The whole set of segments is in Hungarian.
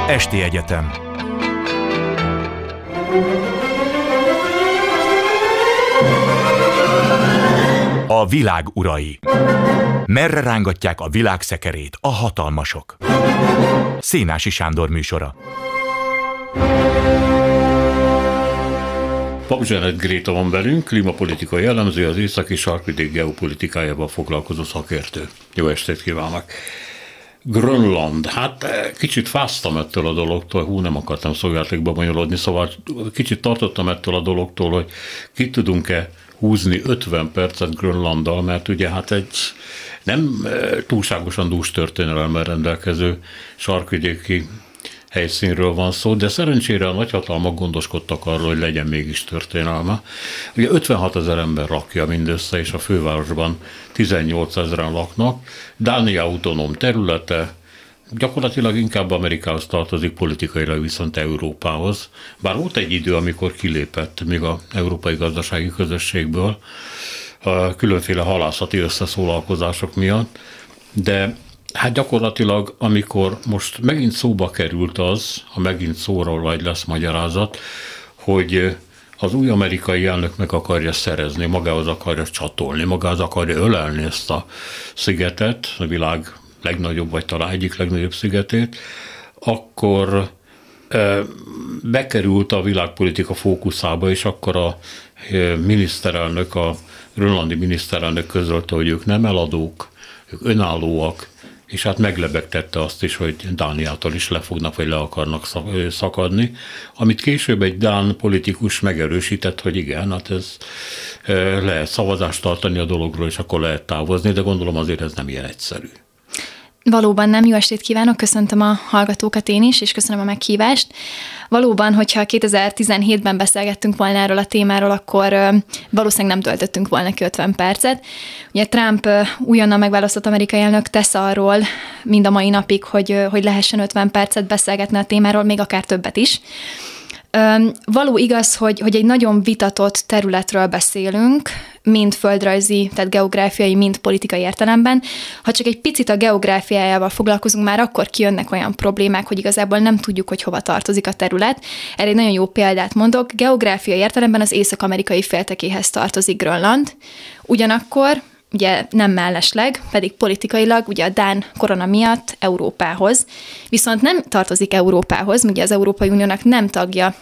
Esti Egyetem. A világ urai. Merre rángatják a világ szekerét a hatalmasok? Szénási Sándor műsora. Pap Gréta van velünk, klímapolitikai elemző, az északi sarkvidék geopolitikájával foglalkozó szakértő. Jó estét kívánok! Grönland. Hát kicsit fáztam ettől a dologtól, nem akartam szójátékba bonyolódni, szóval kicsit tartottam ettől a dologtól, hogy ki tudunk-e húzni 50 percet Grönlanddal, mert ugye hát egy nem túlságosan dús történelemmel rendelkező sarkvidéki helyszínről van szó, de szerencsére a nagyhatalmak gondoskodtak arról, hogy legyen mégis történelme. Ugye 56 000 ember lakja mindössze, és a fővárosban 18 000-en laknak. Dánia autonóm területe, gyakorlatilag inkább Amerikához tartozik, politikailag viszont Európához. Bár volt egy idő, amikor kilépett még az Európai Gazdasági Közösségből, különféle halászati összeszólalkozások miatt, de hát gyakorlatilag, amikor most megint szóba került az, ha megint szóról vagy lesz magyarázat, hogy az új amerikai elnök meg akarja szerezni, magához akarja csatolni, magához akarja ölelni ezt a szigetet, a világ legnagyobb, vagy talán egyik legnagyobb szigetét, akkor bekerült a világpolitika fókuszába, és akkor a miniszterelnök, a grönlandi miniszterelnök közölte, hogy ők nem eladók, ők önállóak, és hát meglebegtette azt is, hogy Dániától is le fognak, vagy le akarnak szakadni, amit később egy dán politikus megerősített, hogy igen, hát ez lehet szavazást tartani a dologról, és akkor lehet távozni, de gondolom azért ez nem ilyen egyszerű. Valóban nem. Jó estét kívánok, köszöntöm a hallgatókat én is, és köszönöm a meghívást. Valóban, hogyha 2017-ben beszélgettünk volna erről a témáról, akkor valószínűleg nem töltöttünk volna ki 50 percet. Ugye Trump újonnan megválasztott amerikai elnök tesz arról mind a mai napig, hogy lehessen 50 percet beszélgetni a témáról, még akár többet is. Való igaz, hogy egy nagyon vitatott területről beszélünk, mind földrajzi, tehát geográfiai, mind politikai értelemben. Ha csak egy picit a geográfiájával foglalkozunk, már akkor kijönnek olyan problémák, hogy igazából nem tudjuk, hogy hova tartozik a terület. Erre egy nagyon jó példát mondok. Geográfiai értelemben az észak-amerikai féltekéhez tartozik Grönland. Ugyanakkor ugye nem mellesleg, pedig politikailag ugye a dán korona miatt Európához. Viszont nem tartozik Európához, ugye az Európai Uniónak nem tagja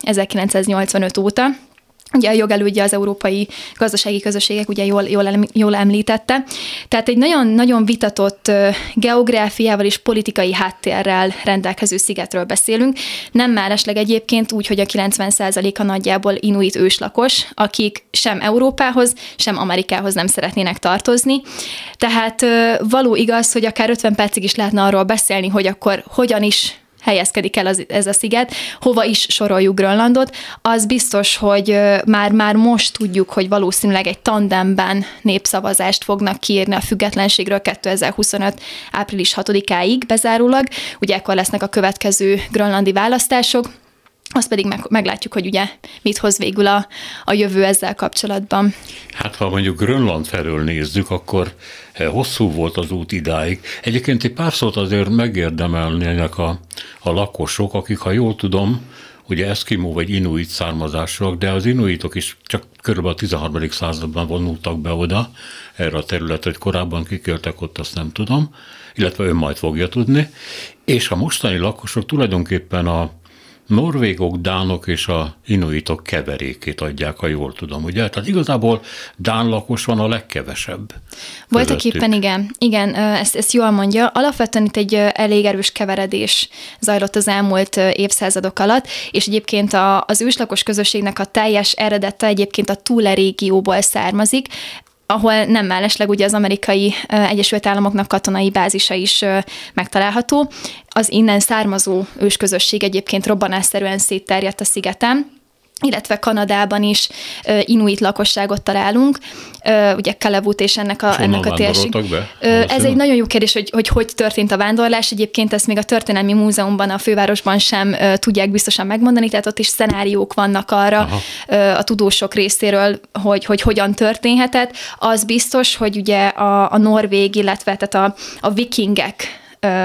1985 óta. Ugye a jogelődje az Európai Gazdasági Közösségek, ugye jól említette. Tehát egy nagyon-nagyon vitatott geográfiával és politikai háttérrel rendelkező szigetről beszélünk. Nem mellesleg egyébként úgy, hogy a 90%-a nagyjából inuit őslakos, akik sem Európához, sem Amerikához nem szeretnének tartozni. Tehát való igaz, hogy akár 50 percig is lehetne arról beszélni, hogy akkor hogyan is helyezkedik el ez a sziget, hova is soroljuk Grönlandot, az biztos, hogy már most tudjuk, hogy valószínűleg egy tandemben népszavazást fognak kiírni a függetlenségről 2025. április 6-áig bezárólag, ugye ekkor lesznek a következő grönlandi választások, azt pedig meglátjuk, hogy ugye mit hoz végül a jövő ezzel kapcsolatban. Hát ha mondjuk Grönland felől nézzük, akkor hosszú volt az út idáig. Egyébként egy pár szót azért megérdemelnének a lakosok, akik, ha jól tudom, ugye eszkimó vagy inuit származásúak, de az inuitok is csak körülbelül a 13. században vonultak be oda, erre a területre, hogy korábban kiköltek ott, azt nem tudom, illetve ön majd fogja tudni. És a mostani lakosok tulajdonképpen a norvégok, dánok és a inuitok keverékét adják, ha jól tudom, ugye? Tehát igazából dán lakos van a legkevesebb. Voltak éppen igen, ezt jól mondja. Alapvetően itt egy elég erős keveredés zajlott az elmúlt évszázadok alatt, és egyébként az őslakos közösségnek a teljes eredete egyébként a Thule régióból származik, ahol nem mellesleg ugye az Amerikai Egyesült Államoknak katonai bázisa is megtalálható. Az innen származó ősközösség egyébként robbanásszerűen szétterjedt a szigeten, illetve Kanadában is inuit lakosságot találunk, ugye Kalevut és ennek a térség. Ez egy nagyon jó kérdés, hogy történt a vándorlás. Egyébként ezt még a Történelmi Múzeumban, a fővárosban sem tudják biztosan megmondani, tehát ott is szenáriók vannak arra a tudósok részéről, hogy hogyan történhetett. Az biztos, hogy ugye a norvég, illetve tehát a vikingek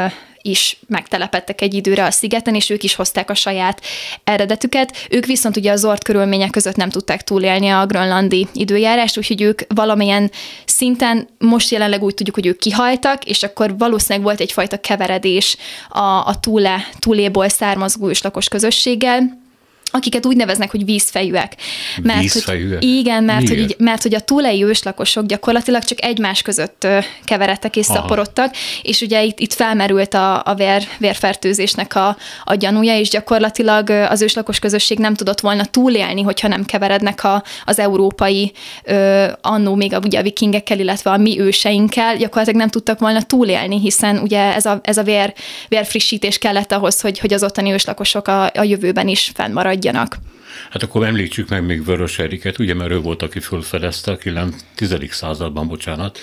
is megtelepedtek egy időre a szigeten, és ők is hozták a saját eredetüket. Ők viszont ugye az ort körülmények között nem tudták túlélni a grönlandi időjárást, úgyhogy ők valamilyen szinten most jelenleg úgy tudjuk, hogy ők kihaltak, és akkor valószínűleg volt egyfajta keveredés a túléból származó őslakos közösséggel, akiket úgy neveznek, hogy vízfejűek. Vízfejűek? Igen, mert hogy a túlei őslakosok gyakorlatilag csak egymás között keveredtek és szaporodtak, és ugye itt felmerült a vérfertőzésnek a gyanúja, és gyakorlatilag az őslakos közösség nem tudott volna túlélni, hogyha nem keverednek az európai, annó még ugye a vikingekkel, illetve a mi őseinkkel, gyakorlatilag nem tudtak volna túlélni, hiszen ugye ez a vérfrissítés kellett ahhoz, hogy az ottani őslakosok a jövőben is fennmaradjanak. Hát akkor említsük meg még Vörös Eriket, ugye, mert ő volt, aki fölfedezte a 10. században,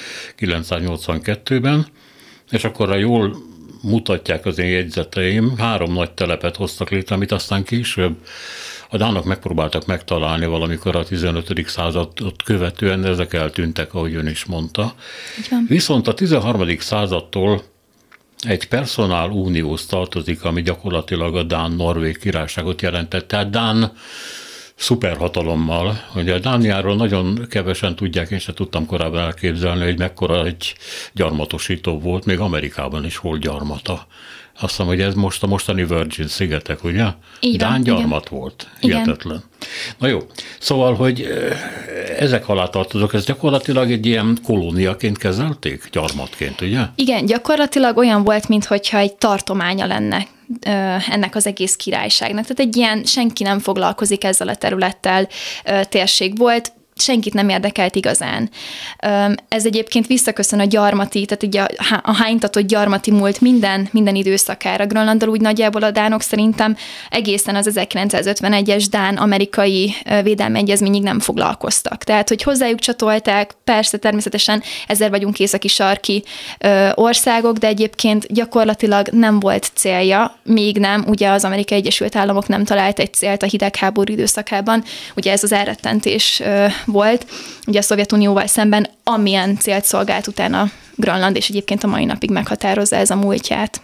982-ben, és akkor, ha jól mutatják az én jegyzeteim, 3 nagy telepet hoztak létre, amit aztán később a dánok megpróbáltak megtalálni valamikor a 15. századot követően, de ezek eltűntek, ahogy ön is mondta. Viszont a 13. századtól egy personál unióhoz tartozik, ami gyakorlatilag a Dán-Norvég királyságot jelentett. Tehát Dán szuperhatalommal. Ugye a Dániáról nagyon kevesen tudják, én sem tudtam korábban elképzelni, hogy mekkora egy gyarmatosító volt, még Amerikában is volt gyarmata. Azt hiszem, hogy ez most a mostani Virgin szigetek, ugye? Igen, Dán gyarmat volt. Hihetetlen. Igen. Na jó, szóval, hogy ezek alá tartozok, ez gyakorlatilag egy ilyen kolóniaként kezelték, gyarmatként, ugye? Igen, gyakorlatilag olyan volt, mintha egy tartománya lenne ennek az egész királyságnak. Tehát egy ilyen senki nem foglalkozik ezzel a területtel térség volt, senkit nem érdekelt igazán. Ez egyébként visszaköszön a gyarmati, tehát ugye a hánytatott gyarmati múlt minden időszakára. Grönlanddal úgy nagyjából a dánok szerintem egészen az 1951-es dán-amerikai védelmi egyezményig nem foglalkoztak. Tehát, hogy hozzájuk csatolták, persze természetesen ezzel vagyunk északi-sarki országok, de egyébként gyakorlatilag nem volt célja, még nem, ugye az Amerikai Egyesült Államok nem talált egy célt a hidegháború időszakában, ugye ez az elrettentés volt, ugye a Szovjetunióval szemben, amilyen célt szolgált utána Grönland, és egyébként a mai napig meghatározza ez a múltját.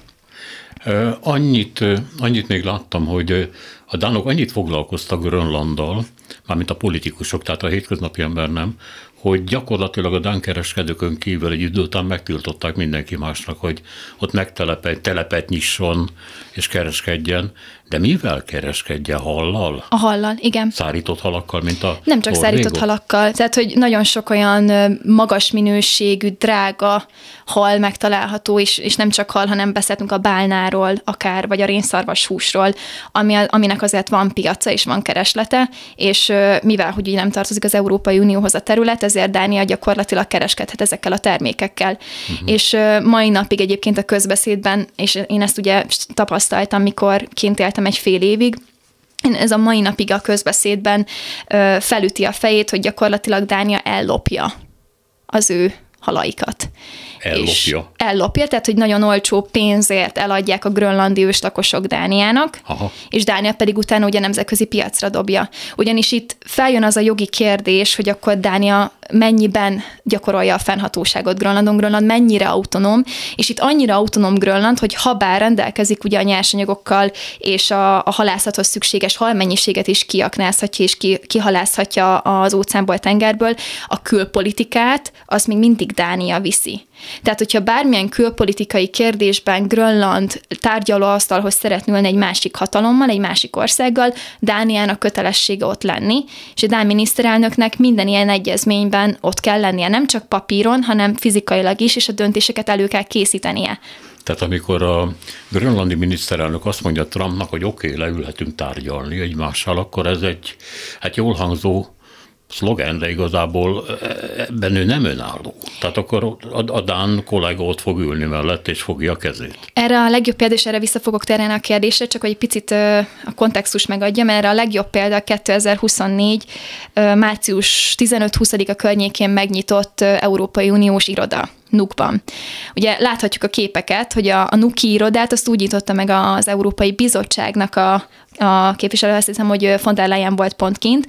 Annyit még láttam, hogy a dánok annyit foglalkoztak Grönlanddal, mármint a politikusok, tehát a hétköznapi ember nem, hogy gyakorlatilag a dán kereskedőkön kívül egy idő után megtiltották mindenki másnak, hogy ott telepet nyisson és kereskedjen. De mivel kereskedjen? Hallal? A hallal, igen. Szárított halakkal, mint a Nem csak szárított halakkal, tehát hogy nagyon sok olyan magas minőségű, drága hal megtalálható, és nem csak hal, hanem beszéltünk a bálnáról, akár, vagy a rénszarvas húsról, aminek azért van piaca és van kereslete, és mivel, hogy így nem tartozik az Európai Unióhoz a terület, ezért Dánia gyakorlatilag kereskedhet ezekkel a termékekkel. És mai napig egyébként a közbeszédben, és én ezt ugye tapasztaltam, mikor kint éltem egy fél évig, ez a mai napig a közbeszédben felüti a fejét, hogy gyakorlatilag Dánia ellopja az ő halaikat. Ellopja, tehát hogy nagyon olcsó pénzért eladják a grönlandi őslakosok Dániának, és Dánia pedig utána ugye nemzetközi piacra dobja. Ugyanis itt feljön az a jogi kérdés, hogy akkor Dánia mennyiben gyakorolja a fennhatóságot Grönlandon, Grönland mennyire autonóm, és itt annyira autonóm Grönland, hogy ha bár rendelkezik ugye a nyersanyagokkal és a halászathoz szükséges halmennyiséget is kiaknázhatja és kihalászhatja az óceánból, tengerből, a külpolitikát az még mindig Dánia viszi. Tehát, hogyha bármilyen külpolitikai kérdésben Grönland tárgyalóasztalhoz szeretne ülni egy másik hatalommal, egy másik országgal, Dániának kötelessége ott lenni, és a dán miniszterelnöknek minden ilyen egyezményben ott kell lennie, nem csak papíron, hanem fizikailag is, és a döntéseket elő kell készítenie. Tehát amikor a grönlandi miniszterelnök azt mondja Trumpnak, hogy oké, leülhetünk tárgyalni egymással, akkor ez egy jól hangzó szlogen, de igazából ebben ő nem önálló. Tehát akkor a dán kollega ott fog ülni mellett, és fogja a kezét. Erre a legjobb példa, és erre vissza fogok térni a kérdésre, csak hogy egy picit a kontextus megadja, mert erre a legjobb példa 2024. március 15-20-a környékén megnyitott Európai Uniós iroda. Nuukban. Ugye láthatjuk a képeket, hogy a nuuki irodát azt úgy nyitotta meg az Európai Bizottságnak a képviselő, azt hiszem, hogy von der Leyen volt pont kint,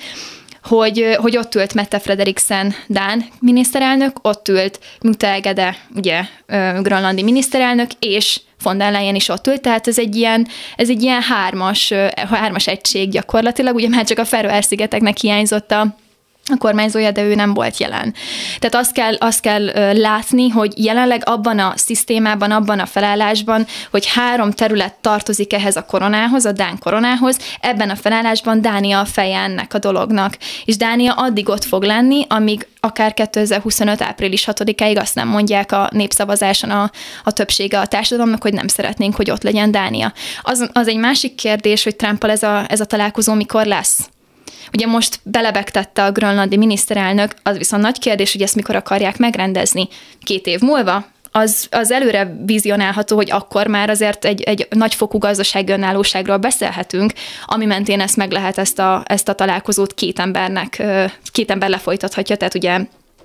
hogy ott ült Mette Frederiksen dán miniszterelnök, ott ült Muttege, ugye grönlandi miniszterelnök, és von der Leyen is ott ült, tehát ez egy ilyen hármas egység gyakorlatilag, ugye már csak a Feröer-szigeteknek hiányzott a kormányzója, de ő nem volt jelen. Tehát azt kell látni, hogy jelenleg abban a szisztémában, abban a felállásban, hogy 3 terület tartozik ehhez a koronához, a dán koronához, ebben a felállásban Dánia a feje ennek a dolognak. És Dánia addig ott fog lenni, amíg akár 2025. április 6-áig azt nem mondják a népszavazáson a többsége a társadalomnak, hogy nem szeretnénk, hogy ott legyen Dánia. Az egy másik kérdés, hogy Trumpal ez a találkozó mikor lesz. Ugye most belebegtette a grönlandi miniszterelnök, az viszont nagy kérdés, hogy ezt mikor akarják megrendezni. 2 év múlva? Az előre vizionálható, hogy akkor már azért egy nagyfokú gazdasági önállóságról beszélhetünk, ami mentén ezt meg lehet ezt a találkozót 2 ember lefolytathatja, tehát ugye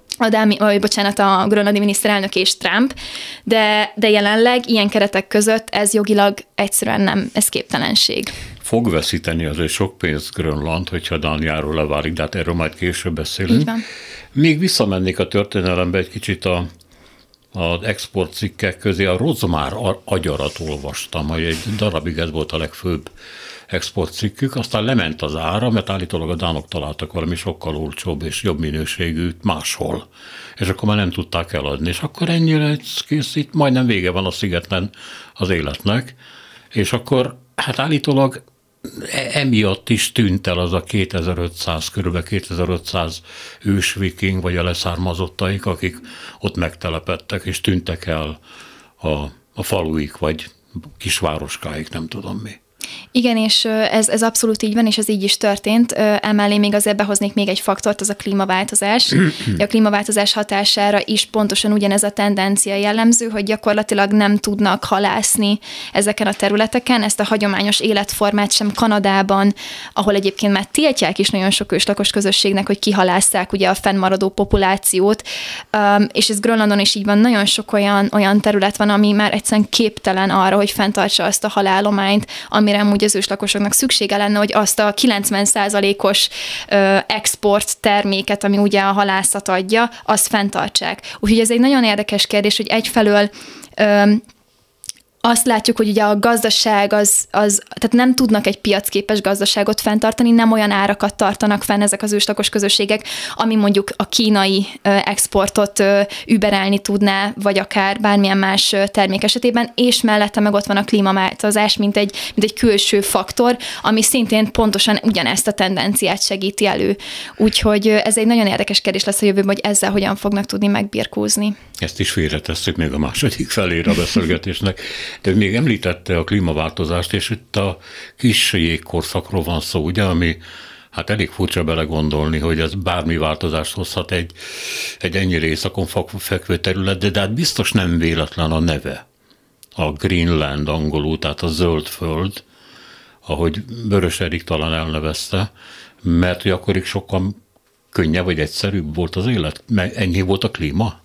a grönlandi miniszterelnök és Trump, de jelenleg ilyen keretek között ez jogilag egyszerűen nem, ez képtelenség. Fog veszíteni azért sok pénzt Grönland, hogyha Dániáról leválik, de hát erről majd később beszélünk. Így van. Még visszamennék a történelembe egy kicsit az exportcikkek közé. A rozmár agyarat olvastam, hogy egy darabig ez volt a legfőbb exportcikkük, aztán lement az ára, mert állítólag a dánok találtak valami sokkal olcsóbb és jobb minőségűt máshol. És akkor már nem tudták eladni. És akkor ennyire kész, itt majdnem vége van a szigeten az életnek. És akkor hát állítólag emiatt is tűnt el az a kb. 2500 ősviking, vagy a leszármazottaik, akik ott megtelepedtek, és tűntek el a faluik, vagy kisvároskáik, nem tudom mi. Igen, és ez abszolút így van, és ez így is történt. Emellé még azért behoznék még egy faktort, az a klímaváltozás. A klímaváltozás hatására is pontosan ugyanez a tendencia jellemző, hogy gyakorlatilag nem tudnak halászni ezeken a területeken. Ezt a hagyományos életformát sem Kanadában, ahol egyébként már tiltják is nagyon sok őslakos közösségnek, hogy kihalásszák ugye a fennmaradó populációt, és ez Grönlandon is így van. Nagyon sok olyan terület van, ami már egyszerűen képtelen arra, hogy fenntartsa azt a halállományt, amire amúgy az őslakosoknak szüksége lenne, hogy azt a 90%-os export terméket, ami ugye a halászat adja, azt fenntartsák. Úgyhogy ez egy nagyon érdekes kérdés, hogy egyfelől azt látjuk, hogy ugye a gazdaság tehát nem tudnak egy piacképes gazdaságot fenntartani, nem olyan árakat tartanak fenn ezek az őslakos közösségek, ami mondjuk a kínai exportot überelni tudná, vagy akár bármilyen más termék esetében, és mellette meg ott van a klímaváltozás, mint egy külső faktor, ami szintén pontosan ugyanezt a tendenciát segíti elő. Úgyhogy ez egy nagyon érdekes kérdés lesz a jövőben, hogy ezzel hogyan fognak tudni megbirkózni. Ezt is félretesszük még a második felére a beszélgetésnek. De még említette a klímaváltozást, és itt a kis jégkorszakról van szó, ugye, ami hát elég furcsa belegondolni, hogy ez bármi változást hozhat egy ennyire északon fekvő terület, de hát biztos nem véletlen a neve. A Greenland angolul, tehát a zöld föld, ahogy Vörös Erik talán elnevezte, mert hogy akkor is sokkal könnyebb vagy egyszerűbb volt az élet, mert ennyi volt a klíma.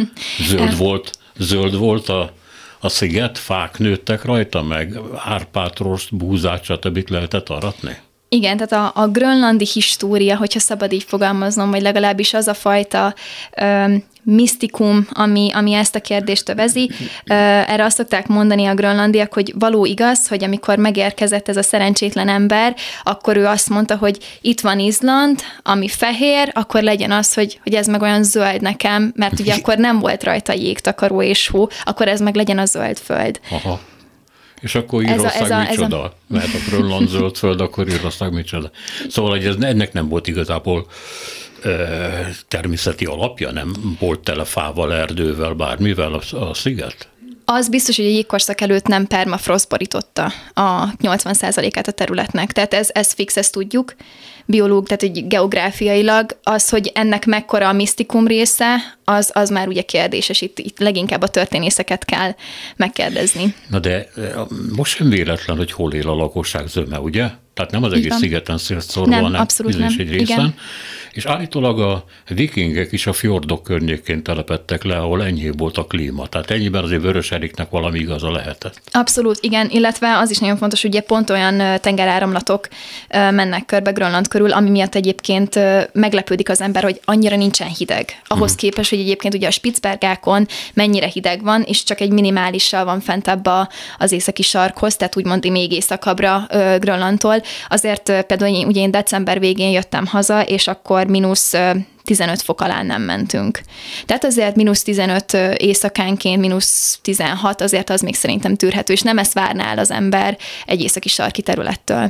Zöld volt a sziget, fák nőttek rajta, meg árpátrost, búzát, stb. Lehetett aratni? Igen, tehát a grönlandi história, hogyha szabad így fogalmaznom, vagy legalábbis az a fajta misztikum, ami ezt a kérdést övezi. Erre azt szokták mondani a grönlandiak, hogy való igaz, hogy amikor megérkezett ez a szerencsétlen ember, akkor ő azt mondta, hogy itt van Izland, ami fehér, akkor legyen az, hogy ez meg olyan zöld nekem, mert ugye akkor nem volt rajta jégtakaró és hó, akkor ez meg legyen a zöld föld. Aha. És akkor Írország micsoda? Mert a Grönland zöld föld, akkor Írország micsoda? Szóval, hogy ennek nem volt igazából természeti alapja, nem volt tele fával, erdővel, bármivel a sziget? Az biztos, hogy a jégkorszak előtt nem permafrost borította a 80%-át a területnek. Tehát ez fix, ezt tudjuk. Tehát hogy geográfiailag az, hogy ennek mekkora a misztikum része, az már ugye kérdéses. Itt leginkább a történészeket kell megkérdezni. Na de most sem véletlen, hogy hol él a lakosság zöme, ugye? Tehát nem az egész szigeten szétszórva, hanem bizonyos egy részen. Igen. És állítólag a vikingek is a fjordok környékén telepedtek le, ahol enyhébb volt a klíma. Tehát ennyiben azért Vörös-Eriknek valami igaza lehetett. Abszolút, igen, illetve az is nagyon fontos, hogy ugye pont olyan tengeráramlatok mennek körbe Grönland körül, ami miatt egyébként meglepődik az ember, hogy annyira nincsen hideg. Ahhoz képest, hogy egyébként ugye a Spitzbergákon mennyire hideg van, és csak egy minimálissal van fentebb az északi sarkhoz, tehát úgymond még északabbra Grönlandtól. Azért például ugye én december végén jöttem haza, és akkor -15 fok alá nem mentünk. Tehát azért -15 éjszakánként, -16, azért az még szerintem tűrhető, és nem ezt várná el az ember egy északi sarki területtől.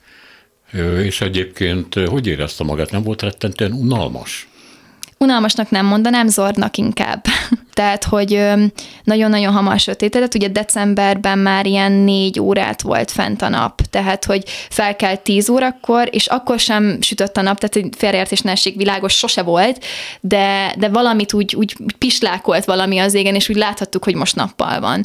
És egyébként hogy érezte magát? Nem volt rettentően unalmas? Unalmasnak nem mondanám, zordnak inkább. Tehát, hogy nagyon-nagyon hamar sötétedett, ugye decemberben már ilyen 4 órát volt fent a nap, tehát, hogy fel kell 10 órakor, és akkor sem sütött a nap, tehát egy félreértés ne essék, világos sose volt, de valamit úgy pislákolt valami az égen, és úgy láthattuk, hogy most nappal van.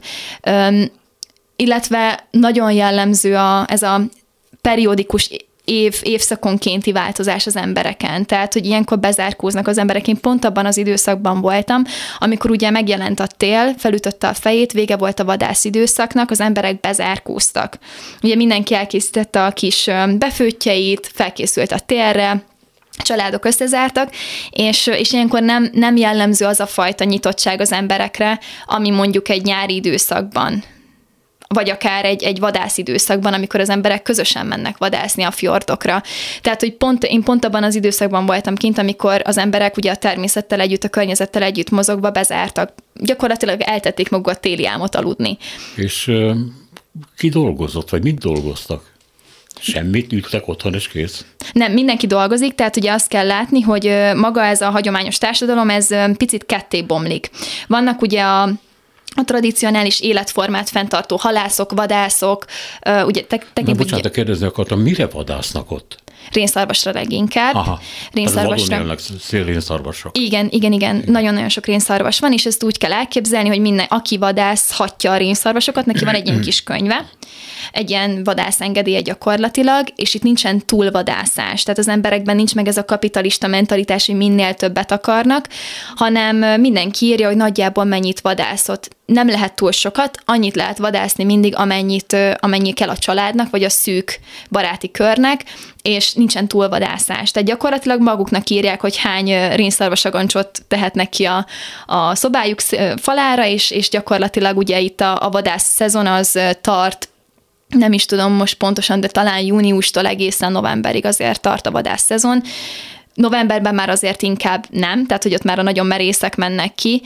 Illetve nagyon jellemző ez a periódikus évszakonkénti változás az embereken. Tehát, hogy ilyenkor bezárkóznak az emberek. Én pont abban az időszakban voltam, amikor ugye megjelent a tél, felütötte a fejét, vége volt a vadász időszaknak, az emberek bezárkóztak. Ugye mindenki elkészítette a kis befőttjeit, felkészült a télre, családok összezártak, és ilyenkor nem jellemző az a fajta nyitottság az emberekre, ami mondjuk egy nyári időszakban, vagy akár egy vadászidőszakban, amikor az emberek közösen mennek vadászni a fjordokra. Tehát, hogy én pont abban az időszakban voltam kint, amikor az emberek ugye a természettel együtt, a környezettel együtt mozogva bezártak. Gyakorlatilag eltették magukat téli álmot aludni. És ki dolgozott, vagy mit dolgoztak? Semmit, ültek otthon és kész? Nem, mindenki dolgozik, tehát ugye azt kell látni, hogy maga ez a hagyományos társadalom, ez picit ketté bomlik. Vannak ugye a tradicionális életformát fenntartó halászok, vadászok, ugye bocsánat, kérdezni akartam, mire vadásznak ott? Rénszarvasra leginkább. Aha, rénszarvasra. Vadon élnek szélrénszarvasok. Igen. Nagyon-nagyon sok rénszarvas van, és ezt úgy kell elképzelni, hogy aki vadászhatja a rénszarvasokat, neki van egy ilyen kis könyve, egy ilyen vadászengedélye gyakorlatilag, és itt nincsen túlvadászás. Tehát az emberekben nincs meg ez a kapitalista mentalitás, hogy minél többet akarnak, hanem mindenki írja, hogy nagyjából mennyit vadászott. Nem lehet túl sokat, annyit lehet vadászni mindig, amennyi kell a családnak, vagy a szűk baráti körnek, és nincsen túlvadászás. Tehát gyakorlatilag maguknak írják, hogy hány rénszarvasagancsot tehetnek ki a szobájuk falára, és gyakorlatilag ugye itt a vadász szezon az tart, nem is tudom most pontosan, de talán júniustól egészen novemberig azért tart a vadász szezon. Novemberben már azért inkább nem, tehát hogy ott már a nagyon merészek mennek ki,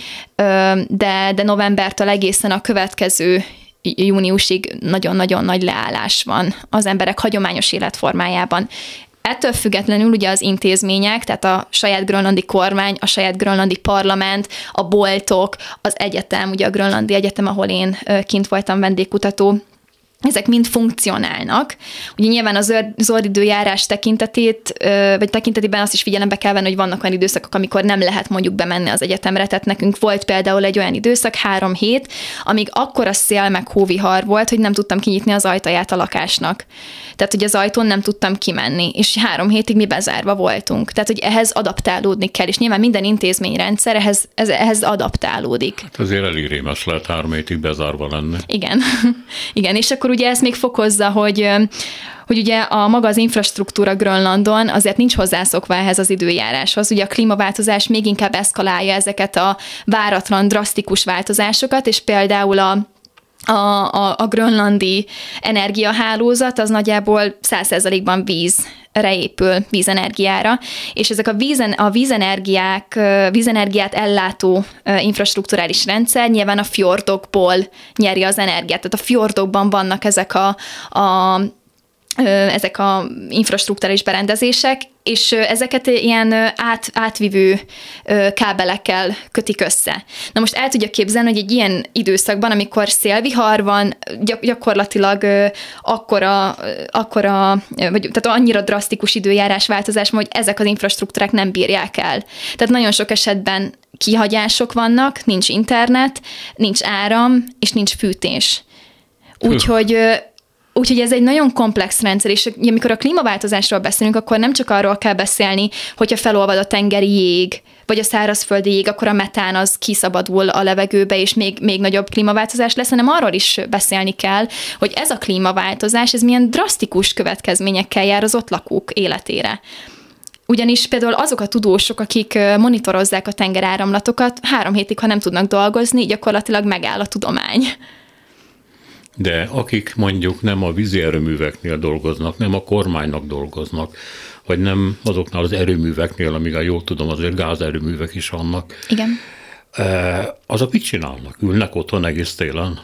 de novembertől egészen a következő júniusig nagyon-nagyon nagy leállás van az emberek hagyományos életformájában. Ettől függetlenül ugye az intézmények, tehát a saját grönlandi kormány, a saját grönlandi parlament, a boltok, az egyetem, ugye a Grönlandi Egyetem, ahol én kint voltam vendégkutató, ezek mind funkcionálnak. Ugye nyilván a zöld időjárás tekintetében azt is figyelembe kell venni, hogy vannak olyan időszakok, amikor nem lehet mondjuk bemenni az egyetemre. Tehát nekünk volt például egy olyan időszak, 3 hét, amíg akkora szél meg hóvihar volt, hogy nem tudtam kinyitni az ajtaját a lakásnak. Tehát, hogy az ajtón nem tudtam kimenni, és 3 hétig mi bezárva voltunk. Tehát, hogy ehhez adaptálódni kell, és nyilván minden intézményrendszer ehhez adaptálódik. Hát azért elég rémes lehet 3 hétig bezárva lenni. Igen, és akkor ugye ezt még fokozza, hogy ugye a maga az infrastruktúra Grönlandon azért nincs hozzászokva ehhez az időjáráshoz. Ugye a klímaváltozás még inkább eszkalálja ezeket a váratlan, drasztikus változásokat, és például a grönlandi energiahálózat az nagyjából 100%-ban vízre épül, vízenergiára, és ezek a vízenergiát ellátó infrastrukturális rendszer nyilván a fjordokból nyeri az energiát. Tehát a fjordokban vannak ezek a infrastrukturális berendezések, és ezeket ilyen átvivő kábelekkel kötik össze. Na most el tudja képzelni, hogy egy ilyen időszakban, amikor szélvihar van, gyakorlatilag tehát annyira drasztikus időjárásváltozás, hogy ezek az infrastruktúrák nem bírják el. Tehát nagyon sok esetben kihagyások vannak, nincs internet, nincs áram, és nincs fűtés. Úgyhogy Úgyhogy ez egy nagyon komplex rendszer, és amikor a klímaváltozásról beszélünk, akkor nem csak arról kell beszélni, hogyha felolvad a tengeri jég, vagy a szárazföldi jég, akkor a metán az kiszabadul a levegőbe, és még nagyobb klímaváltozás lesz, hanem arról is beszélni kell, hogy ez a klímaváltozás, ez milyen drasztikus következményekkel jár az ott lakók életére. Ugyanis például azok a tudósok, akik monitorozzák a tengeráramlatokat, 3 hétig, ha nem tudnak dolgozni, gyakorlatilag megáll a tudomány. De akik mondjuk nem a vízi erőműveknél dolgoznak, nem a kormánynak dolgoznak, vagy nem azoknál az erőműveknél, amíg jól tudom, azért gázerőművek is vannak. Igen. Azok mit csinálnak? Ülnek otthon egész télen?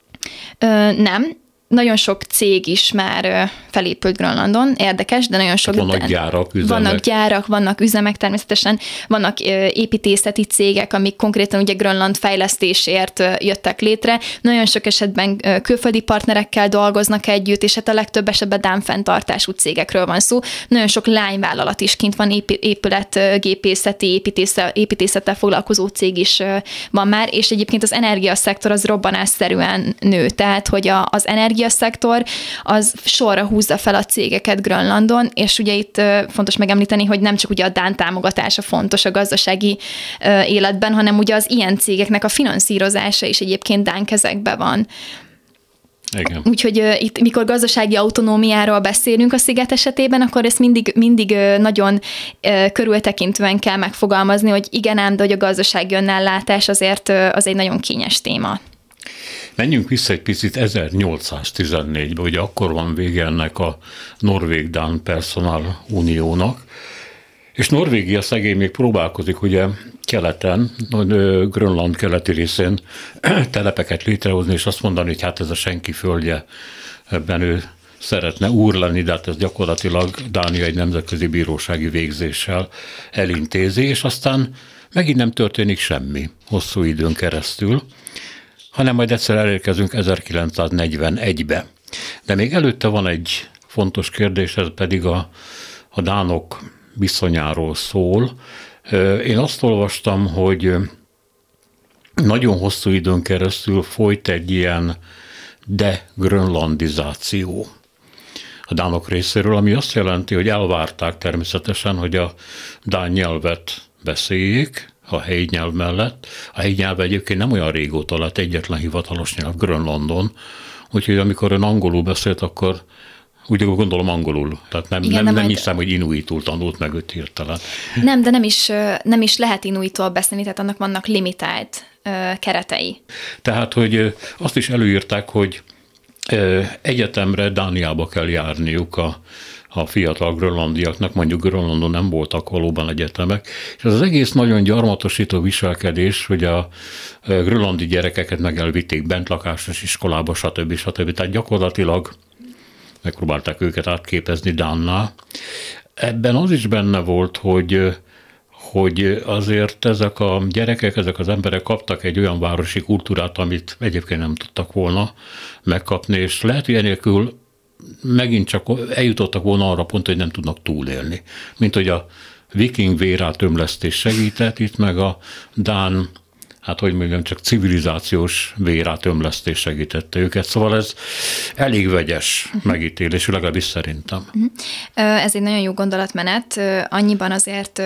Nem. Nagyon sok cég is már felépült Grönlandon, érdekes, de nagyon sok... Vannak gyárak, üzemek. Vannak gyárak, vannak üzemek természetesen, vannak építészeti cégek, amik konkrétan ugye Grönland fejlesztésért jöttek létre. Nagyon sok esetben külföldi partnerekkel dolgoznak együtt, és hát a legtöbb esetben dámfenntartású cégekről van szó. Nagyon sok lányvállalat is kint van, épületgépészeti, építészettel foglalkozó cég is van már, és egyébként az energiaszektor az robbanásszerűen nő, tehát hogy az energiaszektor az sorra húzza fel a cégeket Grönlandon, és ugye itt fontos megemlíteni, hogy nem csak ugye a dán támogatása fontos a gazdasági életben, hanem ugye az ilyen cégeknek a finanszírozása is egyébként dán kezekben van. Igen. Úgyhogy itt, mikor gazdasági autonómiáról beszélünk a sziget esetében, akkor ezt mindig nagyon körültekintően kell megfogalmazni, hogy igen ám, de hogy a gazdasági önállátás azért az egy nagyon kényes téma. Menjünk vissza egy picit 1814-be, ugye akkor van vége ennek a Norvég-Dán Personal Uniónak, és Norvégia szegény még próbálkozik ugye keleten, Grönland keleti részén telepeket létrehozni, és azt mondani, hogy hát ez a senki földje, ebben ő szeretne úr lenni, de hát ez gyakorlatilag Dánia egy nemzetközi bírósági végzéssel elintézi, és aztán megint nem történik semmi hosszú időn keresztül, hanem majd egyszer elérkezünk 1941-be. De még előtte van egy fontos kérdés, ez pedig a dánok viszonyáról szól. Én azt olvastam, hogy nagyon hosszú időn keresztül folyt egy ilyen degrönlandizáció a dánok részéről, ami azt jelenti, hogy elvárták természetesen, hogy a dán nyelvet beszéljék, a helyi nyelv mellett. A helyi nyelv egyébként nem olyan régóta lett egyetlen hivatalos nyelv Grönlandon, úgyhogy amikor ön angolul beszélt, akkor úgy gondolom angolul. Tehát nem hiszem, hogy inuitul tanult meg őt hirtelen. Nem, de nem is lehet inuitól beszélni, tehát annak vannak limitált keretei. Tehát, hogy azt is előírták, hogy egyetemre Dániába kell járniuk a fiatal grönlandiaknak, mondjuk Grönlandon nem voltak valóban egyetemek, és az egész nagyon gyarmatosító viselkedés, hogy a grönlandi gyerekeket meg elvitték bentlakásos iskolába, stb. Tehát gyakorlatilag megpróbálták őket átképezni dánná. Ebben az is benne volt, hogy azért ezek a gyerekek, ezek az emberek kaptak egy olyan városi kultúrát, amit egyébként nem tudtak volna megkapni, és lehet, hogy enélkül megint csak eljutottak volna arra pont, hogy nem tudnak túlélni. Mint hogy a viking vérátömlesztés segített, itt meg a dán, hát hogy mondjam, csak civilizációs vérátömlesztés segítette őket. Szóval ez elég vegyes megítélés, legalábbis szerintem. Ez egy nagyon jó gondolatmenet, annyiban azért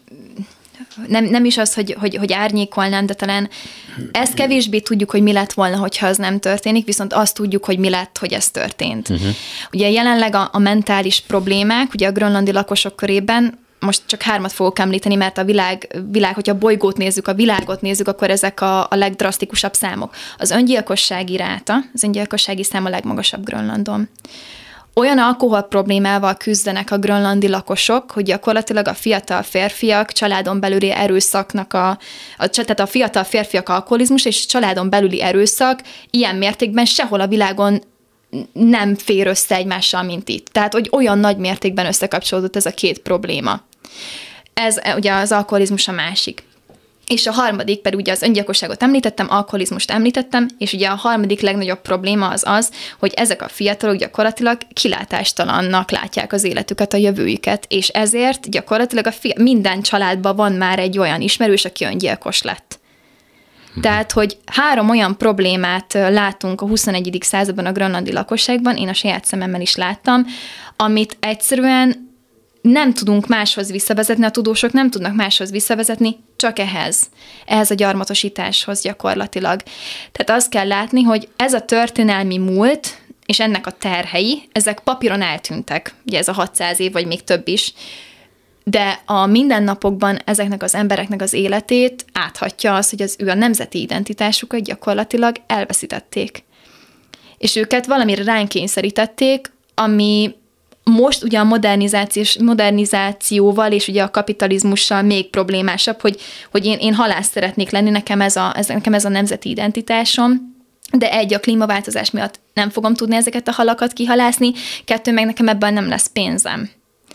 nem is az, hogy árnyékolnám, de talán ezt kevésbé tudjuk, hogy mi lett volna, hogyha az nem történik, viszont azt tudjuk, hogy mi lett, hogy ez történt. Ugye jelenleg a mentális problémák, ugye a grönlandi lakosok körében, most csak 3 fogok említeni, mert a világ, hogyha a bolygót nézzük, a világot nézzük, akkor ezek a legdrasztikusabb számok. Az öngyilkossági ráta, az öngyilkossági szám a legmagasabb Grönlandon. Olyan alkohol problémával küzdenek a grönlandi lakosok, hogy gyakorlatilag a fiatal férfiak családon belüli erőszaknak tehát a fiatal férfiak alkoholizmus és családon belüli erőszak ilyen mértékben sehol a világon nem fér össze egymással, mint itt. Tehát, hogy olyan nagy mértékben összekapcsolódott ez a 2 probléma. Ez ugye az alkoholizmus a másik. És a harmadik pedig ugye az öngyilkosságot említettem, alkoholizmust említettem, és ugye a harmadik legnagyobb probléma az, hogy ezek a fiatalok gyakorlatilag kilátástalannak látják az életüket, a jövőjüket, és ezért gyakorlatilag minden családban van már egy olyan ismerős, aki öngyilkos lett. Tehát, hogy 3 olyan problémát látunk a 21. században a grönlandi lakosságban, én a saját szememmel is láttam, amit egyszerűen nem tudunk máshoz visszavezetni, a tudósok nem tudnak máshoz visszavezetni, csak ehhez a gyarmatosításhoz gyakorlatilag. Tehát azt kell látni, hogy ez a történelmi múlt, és ennek a terhei, ezek papíron eltűntek, ugye ez a 600 év, vagy még több is, de a mindennapokban ezeknek az embereknek az életét áthatja az, hogy az ő a nemzeti identitásukat gyakorlatilag elveszítették. És őket valamire ránk kényszerítették, ami most ugye a modernizációval és ugye a kapitalizmussal még problémásabb, hogy én halász szeretnék lenni, nekem ez a nemzeti identitásom, de a klímaváltozás miatt nem fogom tudni ezeket a halakat kihalászni, 2 meg nekem ebben nem lesz pénzem.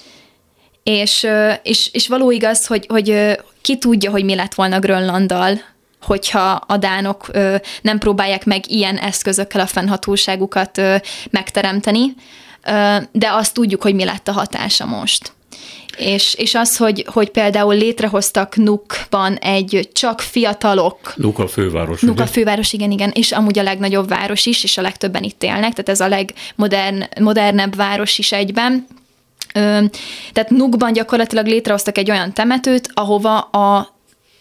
És való igaz, hogy ki tudja, hogy mi lett volna Grönlanddal, hogyha a dánok nem próbálják meg ilyen eszközökkel a fennhatóságukat megteremteni, de azt tudjuk, hogy mi lett a hatása most. És az, hogy például létrehoztak Nuukban egy csak fiatalok... Nuuk a főváros. Nuuk a főváros, igen, és amúgy a legnagyobb város is, és a legtöbben itt élnek, tehát ez a legmodernebb város is egyben. Tehát Nuukban gyakorlatilag létrehoztak egy olyan temetőt, ahova a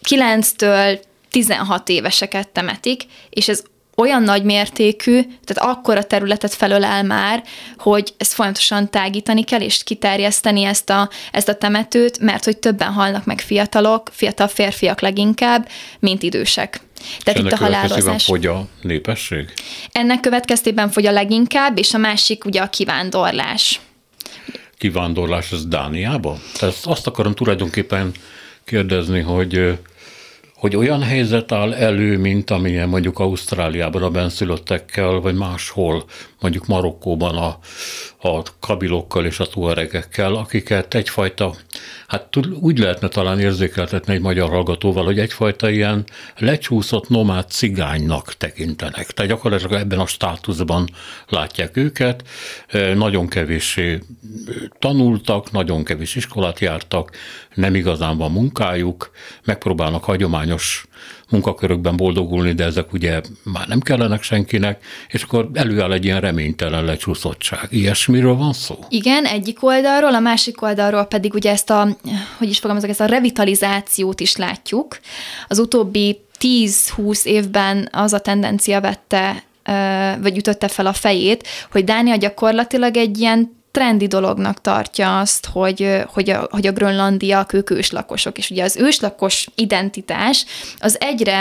9-től 16 éveseket temetik, és ez olyan nagy mértékű, tehát akkora területet felölel már, hogy ezt folyamatosan tágítani kell, és kiterjeszteni ezt a temetőt, mert hogy többen halnak meg fiatal férfiak leginkább, mint idősek. Tehát itt a halálozás. Fogy a népesség? Ennek következtében fogy a leginkább, és a másik ugye a kivándorlás. Kivándorlás az Dániába? Tehát azt akarom tulajdonképpen kérdezni, hogy olyan helyzet áll elő, mint amilyen mondjuk Ausztráliában a benszülöttekkel, vagy máshol, mondjuk Marokkóban a kabilokkal és a tuaregekkel, akiket egyfajta, hát úgy lehetne talán érzékeltetni egy magyar hallgatóval, hogy egyfajta ilyen lecsúszott nomád cigánynak tekintenek. Tehát gyakorlatilag ebben a státuszban látják őket, nagyon kevéssé tanultak, nagyon kevés iskolát jártak, nem igazán van munkájuk, megpróbálnak hagyományos munkakörökben boldogulni, de ezek ugye már nem kellenek senkinek, és akkor előáll egy ilyen reménytelen lecsúszottság. Ilyesmiről van szó? Igen, egyik oldalról, a másik oldalról pedig ugye ezt a revitalizációt is látjuk. Az utóbbi 10-20 évben az a tendencia vette, vagy ütötte fel a fejét, hogy Dánia gyakorlatilag egy ilyen trendi dolognak tartja azt, hogy a grönlandiak, ők őslakosok, és ugye az őslakos identitás az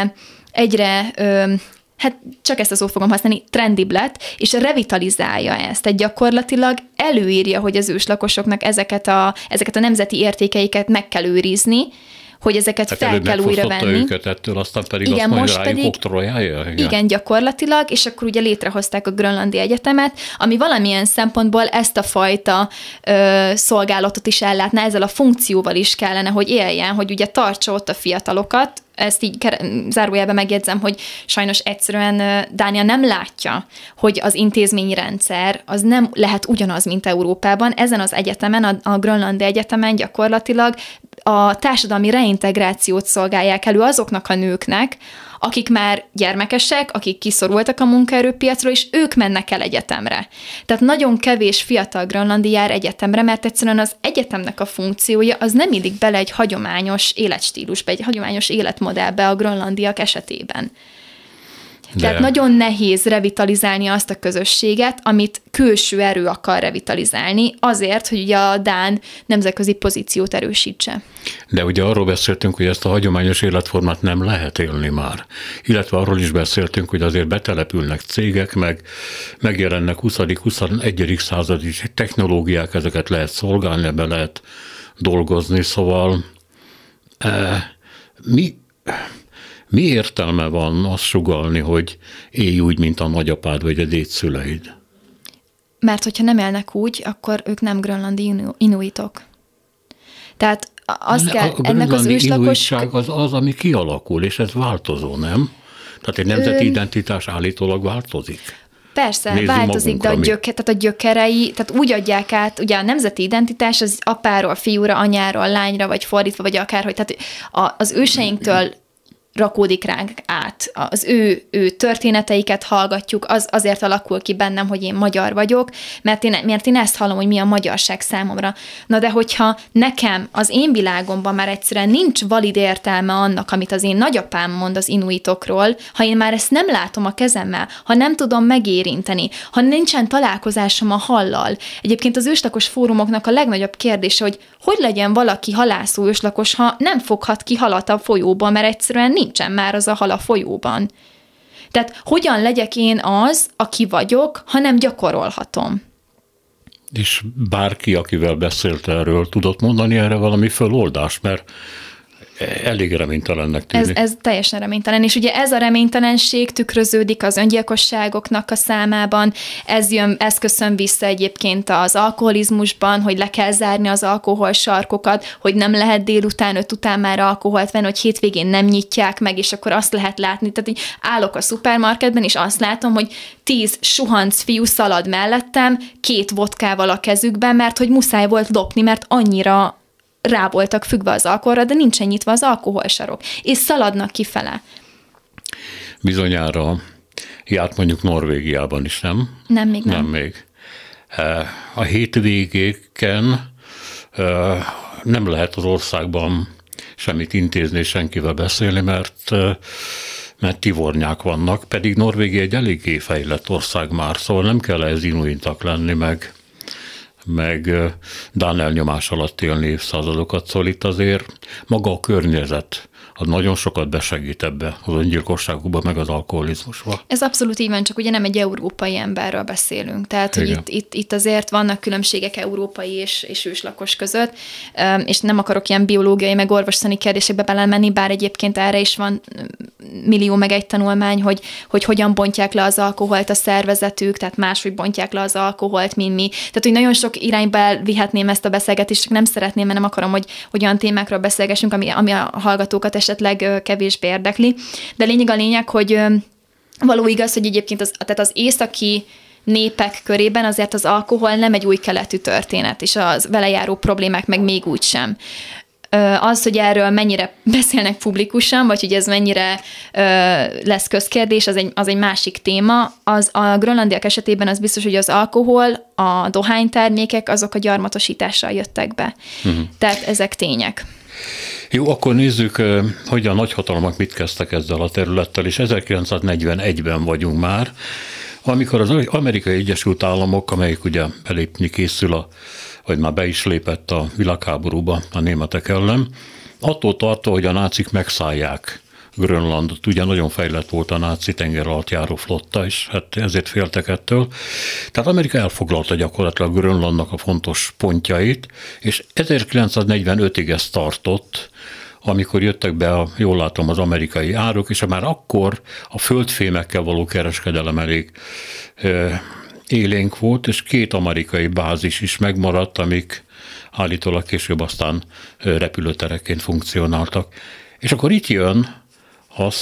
egyre hát csak ezt a szót fogom használni, trendibb lett, és revitalizálja ezt. Tehát gyakorlatilag előírja, hogy az őslakosoknak ezeket a nemzeti értékeiket meg kell őrizni, hogy ezeket fel kell újra venni. Őket ettől, aztán pedig igen, azt mondja, rájuk oktrojálja. Igen, gyakorlatilag, és akkor ugye létrehozták a Grönlandi Egyetemet, ami valamilyen szempontból ezt a fajta szolgálatot is ellátná, ezzel a funkcióval is kellene, hogy éljen, hogy ugye tartsa ott a fiatalokat. Ezt így zárójelben megjegyzem, hogy sajnos egyszerűen Dánia nem látja, hogy az intézményi rendszer az nem lehet ugyanaz, mint Európában. Ezen az egyetemen, a Grönlandi Egyetemen gyakorlatilag a társadalmi reintegrációt szolgálják elő azoknak a nőknek, akik már gyermekesek, akik kiszorultak a munkaerőpiacról, és ők mennek el egyetemre. Tehát nagyon kevés fiatal grönlandi jár egyetemre, mert egyszerűen az egyetemnek a funkciója az nem illik bele egy hagyományos életstílusba, egy hagyományos életmodellbe a grönlandiak esetében. Tehát nagyon nehéz revitalizálni azt a közösséget, amit külső erő akar revitalizálni, azért, hogy ugye a dán nemzetközi pozíciót erősítse. De ugye arról beszéltünk, hogy ezt a hagyományos életformát nem lehet élni már. Illetve arról is beszéltünk, hogy azért betelepülnek cégek, megjelennek 20.-21. századi technológiák, ezeket lehet szolgálni, ebbe lehet dolgozni, szóval mi értelme van azt sugallni, hogy élj úgy, mint a nagyapád vagy a dédszüleid? Mert hogyha nem élnek úgy, akkor ők nem grönlandi inuitok. Tehát azt kell, ennek az őslakos... az, ami kialakul, és ez változó, nem? Tehát egy nemzeti identitás állítólag változik. Persze, nézzük változik, de a gyökerei, tehát úgy adják át, ugye a nemzeti identitás az apáról, fiúra, anyáról, lányra, vagy fordítva, vagy akárhogy. Tehát az őseinktől rakódik ránk át. Az ő történeteiket hallgatjuk, azért alakul ki bennem, hogy én magyar vagyok, mert én ezt hallom, hogy mi a magyarság számomra. Na de hogyha nekem, az én világomban már egyszerűen nincs valid értelme annak, amit az én nagyapám mond az inuitokról, ha én már ezt nem látom a kezemmel, ha nem tudom megérinteni, ha nincsen találkozásom a hallal. Egyébként az őslakos fórumoknak a legnagyobb kérdése, hogy legyen valaki halászó őslakos, ha nem foghat ki halat a folyóban, mert egyszerűen nincsen már az a hal a folyóban. Tehát hogyan legyek én az, aki vagyok, ha nem gyakorolhatom? És bárki, akivel beszélt erről, tudott mondani erre valami föloldást, mert elég reménytelennek tűnik. Ez teljesen reménytelen, és ugye ez a reménytelenség tükröződik az öngyilkosságoknak a számában, ez köszön vissza egyébként az alkoholizmusban, hogy le kell zárni az alkoholsarkokat, hogy nem lehet délután 5 után már alkoholt venni, hogy hétvégén nem nyitják meg, és akkor azt lehet látni. Tehát így állok a szupermarketben, és azt látom, hogy 10 suhanc fiú szalad mellettem, 2 vodkával a kezükben, mert hogy muszáj volt lopni, mert annyira rá voltak függve az alkoholra, de nincsen nyitva az alkoholsarok, és szaladnak kifele. Bizonyára járt mondjuk Norvégiában is, nem? Nem, még nem. Nem még. A hétvégéken nem lehet az országban semmit intézni, senkivel beszélni, mert tivornyák vannak, pedig Norvégia egy eléggé fejlett ország már, szóval nem kell ez inuitak lenni, meg Dán elnyomás alatt élni évszázadokat, szóval itt azért maga a környezet az nagyon sokat besegít ebbe az öngyilkosságokba, meg az alkoholizmusba. Ez abszolút így van, csak ugye nem egy európai emberről beszélünk. Tehát, hogy itt azért vannak különbségek európai és őslakos között, és nem akarok ilyen biológiai, meg orvosszani kérdésekbe belemenni, bár egyébként erre is van millió meg egy tanulmány, hogy hogyan bontják le az alkoholt a szervezetük, tehát máshogy bontják le az alkoholt, mint mi. Tehát, hogy nagyon sok irányba elvihetném ezt a beszélgetést, csak nem szeretném, mert nem akarom, hogy olyan témákról beszélgessünk, ami a hallgatókat esetleg kevésbé érdekli. De lényeg a lényeg, hogy való igaz, hogy egyébként tehát az északi népek körében azért az alkohol nem egy új keletű történet, és az vele járó problémák meg még úgy sem. Az, hogy erről mennyire beszélnek publikusan, vagy hogy ez mennyire lesz közkérdés, az egy másik téma. A grönlandiak esetében az biztos, hogy az alkohol, a dohánytermékek, azok a gyarmatosítással jöttek be. Uh-huh. Tehát ezek tények. Jó, akkor nézzük, hogy a nagyhatalmak mit kezdtek ezzel a területtel, és 1941-ben vagyunk már, amikor az Amerikai Egyesült Államok, amelyik ugye belépni készül, vagy már be is lépett a világháborúba a németek ellen, attól tartva, hogy a nácik megszállják Grönlandot. Ugye nagyon fejlett volt a náci tengeralattjáró flotta, és hát ezért féltek ettől. Tehát Amerika elfoglalta gyakorlatilag Grönlandnak a fontos pontjait, és 1945-ig ez tartott, amikor jöttek be, jól látom, az amerikai áruk, és már akkor a földfémekkel való kereskedelem elég élénk volt, és 2 amerikai bázis is megmaradt, amik állítólag később aztán repülőterekként funkcionáltak. És akkor itt jön az,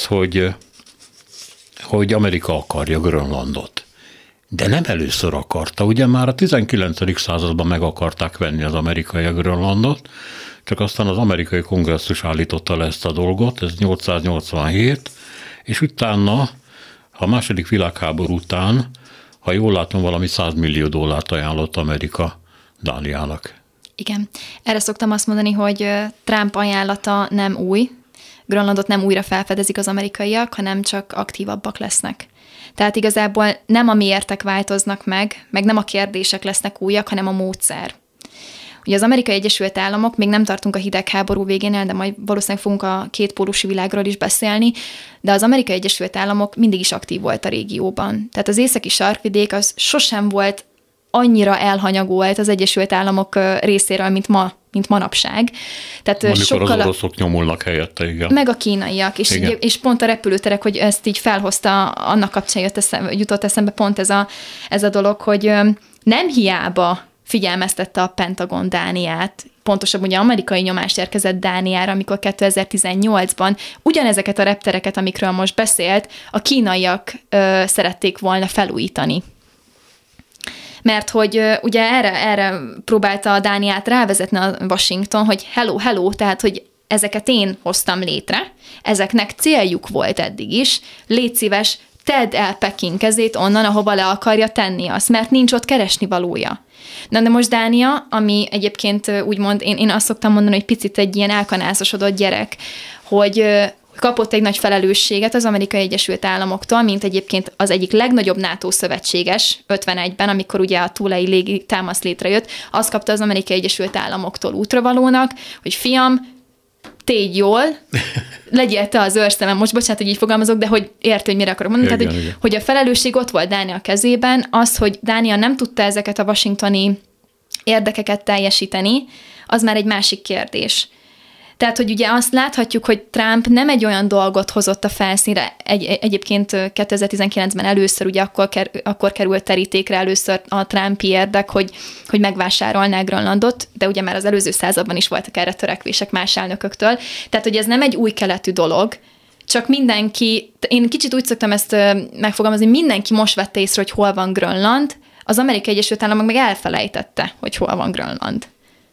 hogy Amerika akarja Grönlandot. De nem először akarta, ugye már a 19. században meg akarták venni az amerikaiak Grönlandot, csak aztán az amerikai kongresszus állította le ezt a dolgot, ez 887, és utána, a második világháború után, ha jól látom, valami $100 millió ajánlott Amerika Dániának. Igen. Erre szoktam azt mondani, hogy Trump ajánlata nem új, Grönlandot nem újra felfedezik az amerikaiak, hanem csak aktívabbak lesznek. Tehát igazából nem a miértek változnak meg nem a kérdések lesznek újak, hanem a módszer. Ugye az Amerikai Egyesült Államok, még nem tartunk a hidegháború végénél, de majd valószínűleg fogunk a kétpólusú világról is beszélni, de az Amerikai Egyesült Államok mindig is aktív volt a régióban. Tehát az északi sarkvidék az sosem volt annyira elhanyagolt az Egyesült Államok részéről, mint manapság. Tehát amikor az oroszok nyomulnak helyette, igen. Meg a kínaiak, és pont a repülőterek, hogy ezt így felhozta, annak kapcsán jutott eszembe pont ez a dolog, hogy nem hiába figyelmeztette a Pentagon Dániát, pontosabban ugye amerikai nyomást érkezett Dániára, amikor 2018-ban ugyanezeket a reptereket, amikről most beszélt, a kínaiak szerették volna felújítani. Mert hogy ugye erre próbálta a Dániát rávezetni a Washington, hogy hello, tehát hogy ezeket én hoztam létre, ezeknek céljuk volt eddig is, légy szíves, tedd el Peking kezét onnan, ahova le akarja tenni azt, mert nincs ott keresni valója. Na de most Dánia, ami egyébként úgymond, én azt szoktam mondani, hogy picit egy ilyen elkanázosodott gyerek, hogy kapott egy nagy felelősséget az Amerikai Egyesült Államoktól, mint egyébként az egyik legnagyobb NATO szövetséges 51-ben, amikor ugye a túlei légi támasz létrejött, azt kapta az Amerikai Egyesült Államoktól útravalónak, hogy fiam, tégy jól, legyél te az őrszemem, most bocsánat, hogy így fogalmazok, de hogy érted, hogy mire akarok mondani. Igen, tehát, hogy a felelősség ott volt Dánia kezében, az, hogy Dánia nem tudta ezeket a washingtoni érdekeket teljesíteni, az már egy másik kérdés. Tehát, hogy ugye azt láthatjuk, hogy Trump nem egy olyan dolgot hozott a felszínre, egyébként 2019-ben először, ugye akkor került terítékre először a Trumpi érdek, hogy megvásárolná Grönlandot, de ugye már az előző században is voltak erre törekvések más elnököktől. Tehát, hogy ez nem egy új keletű dolog, csak mindenki, én kicsit úgy szoktam ezt megfogalmazni, mindenki most vette észre, hogy hol van Grönland, az Amerikai Egyesült Államok meg elfelejtette, hogy hol van Grönland.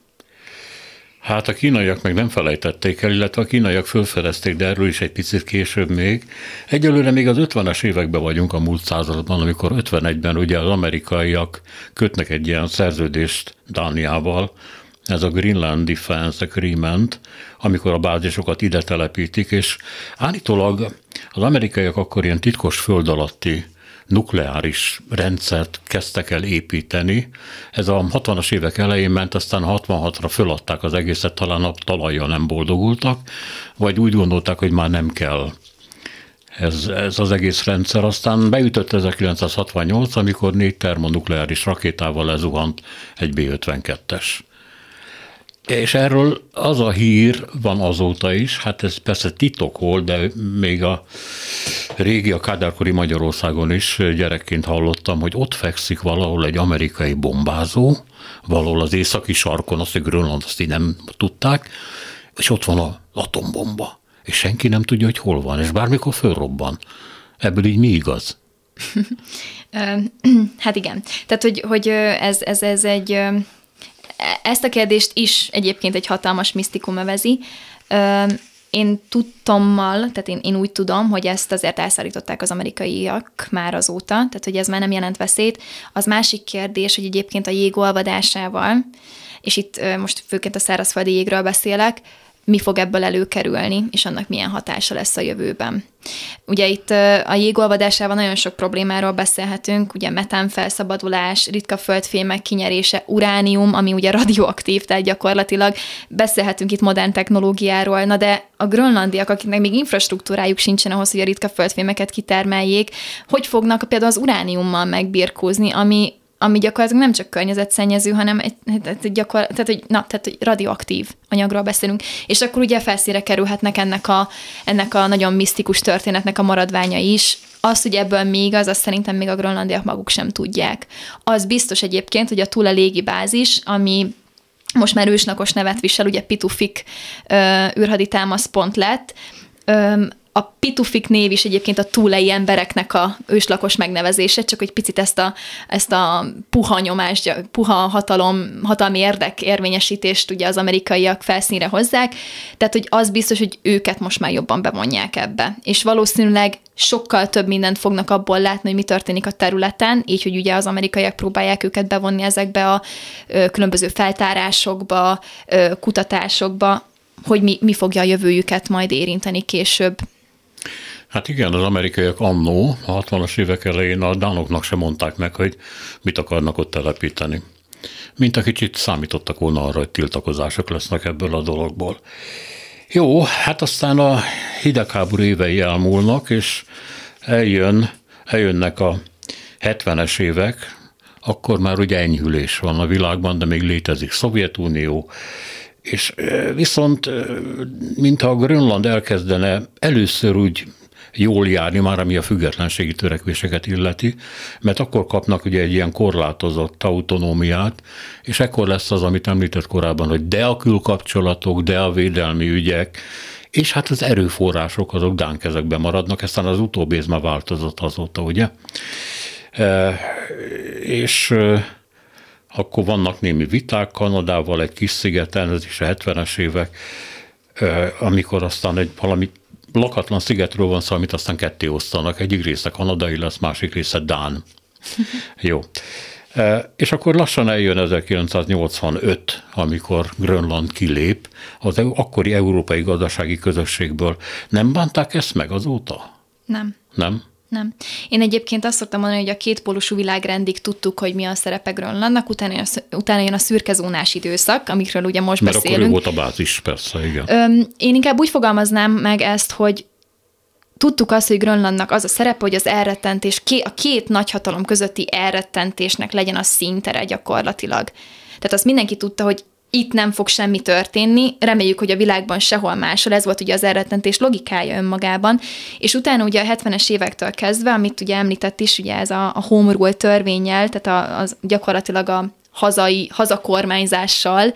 Hát a kínaiak meg nem felejtették el, illetve a kínaiak fölfedezték, de erről is egy picit később még. Egyelőre még az 50-es években vagyunk a múlt században, amikor 51-ben ugye az amerikaiak kötnek egy ilyen szerződést Dániával, ez a Greenland Defense Agreement, amikor a bázisokat ide telepítik, és állítólag az amerikaiak akkor ilyen titkos föld alatti nukleáris rendszert kezdtek el építeni. Ez a 60-as évek elején ment, aztán 66-ra föladták az egészet, talán a talajjal nem boldogultak, vagy úgy gondolták, hogy már nem kell ez az egész rendszer. Aztán beütött 1968, amikor 4 termonukleáris rakétával lezuhant egy B-52-es. És erről az a hír van azóta is, hát ez persze titok volt, de még a régi, a kádárkori Magyarországon is gyerekként hallottam, hogy ott fekszik valahol egy amerikai bombázó, valahol az északi sarkon, azt, hogy Grönland, azt így nem tudták, és ott van az atombomba, és senki nem tudja, hogy hol van, és bármikor fölrobban. Ebből így mi igaz? Hát igen. Tehát, hogy ez egy... Ezt a kérdést is egyébként egy hatalmas misztikum övezi. Én tudtommal, tehát én úgy tudom, hogy ezt azért elszállították az amerikaiak már azóta, tehát hogy ez már nem jelent veszélyt. Az másik kérdés, hogy egyébként a jég olvadásával, és itt most főként a szárazföldi jégről beszélek, mi fog ebből előkerülni, és annak milyen hatása lesz a jövőben. Ugye itt a jégolvadásával nagyon sok problémáról beszélhetünk, ugye metán felszabadulás, ritka földfémek kinyerése, uránium, ami ugye radioaktív, tehát gyakorlatilag beszélhetünk itt modern technológiáról, na de a grönlandiak, akiknek még infrastruktúrájuk sincsen ahhoz, hogy a ritka földfémeket kitermeljék, hogy fognak például az urániummal megbirkózni, ami gyakorlatilag nem csak környezetszennyező, hanem tehát hogy radioaktív anyagról beszélünk. És akkor ugye felszínre kerülhetnek ennek a nagyon misztikus történetnek a maradványai is. Az, hogy ebből mi igaz, azt szerintem még a grönlandiak maguk sem tudják. Az biztos egyébként, hogy a Thule légibázis, ami most már őslakos nevet visel, ugye Pituffik űrhaditámaszpont lett, a Pituffik név is egyébként a thulei embereknek a őslakos megnevezése, csak hogy picit ezt a puha nyomást, puha hatalmi érdek érvényesítést ugye az amerikaiak felszínre hozzák, tehát hogy az biztos, hogy őket most már jobban bevonják ebbe. És valószínűleg sokkal több mindent fognak abból látni, hogy mi történik a területen, így, hogy ugye az amerikaiak próbálják őket bevonni ezekbe a különböző feltárásokba, kutatásokba, hogy mi fogja a jövőjüket majd érinteni később. Hát igen, az amerikaiak annó, a 60-as évek elején a dánoknak sem mondták meg, hogy mit akarnak ott telepíteni. Mint a kicsit számítottak volna arra, hogy tiltakozások lesznek ebből a dologból. Jó, hát aztán a hidegháború évei elmúlnak, és eljönnek a 70-es évek, akkor már ugye enyhülés van a világban, de még létezik Szovjetunió, és viszont mintha a Grönland elkezdene először úgy jól járni, már ami a függetlenségi törekvéseket illeti, mert akkor kapnak ugye egy ilyen korlátozott autonómiát, és ekkor lesz az, amit említett korábban, hogy de a külkapcsolatok, de a védelmi ügyek, és hát az erőforrások azok dán kezekben maradnak, aztán az utóbbi ez már változott azóta, ugye? És akkor vannak némi viták Kanadával, egy kis szigeten, ez is a 70-es évek. amikor aztán valami lakatlan szigetről van szó, amit aztán ketté osztanak. Egyik része kanadai lesz, másik része dán. Jó. És akkor lassan eljön 1985, amikor Grönland kilép az akkori európai gazdasági közösségből. Nem bánták ezt meg azóta? Nem. Nem? Nem. Én egyébként azt szoktam mondani, hogy a kétpólusú világrendig tudtuk, hogy mi a szerepe Grönlandnak, utána jön a szürkezónás időszak, amikről ugye most mert beszélünk. Mert akkor ő volt a bázis, persze, igen. Én inkább úgy fogalmaznám meg ezt, hogy tudtuk azt, hogy Grönlandnak az a szerepe, hogy az elrettentés, a két nagyhatalom közötti elrettentésnek legyen a színtere gyakorlatilag. Tehát azt mindenki tudta, hogy itt nem fog semmi történni, reméljük, hogy a világban sehol máshol, ez volt ugye az elrettentés logikája önmagában, és utána ugye a 70-es évektől kezdve, amit ugye említett is, ugye ez a Home Rule törvénnyel, tehát az gyakorlatilag a hazakormányzással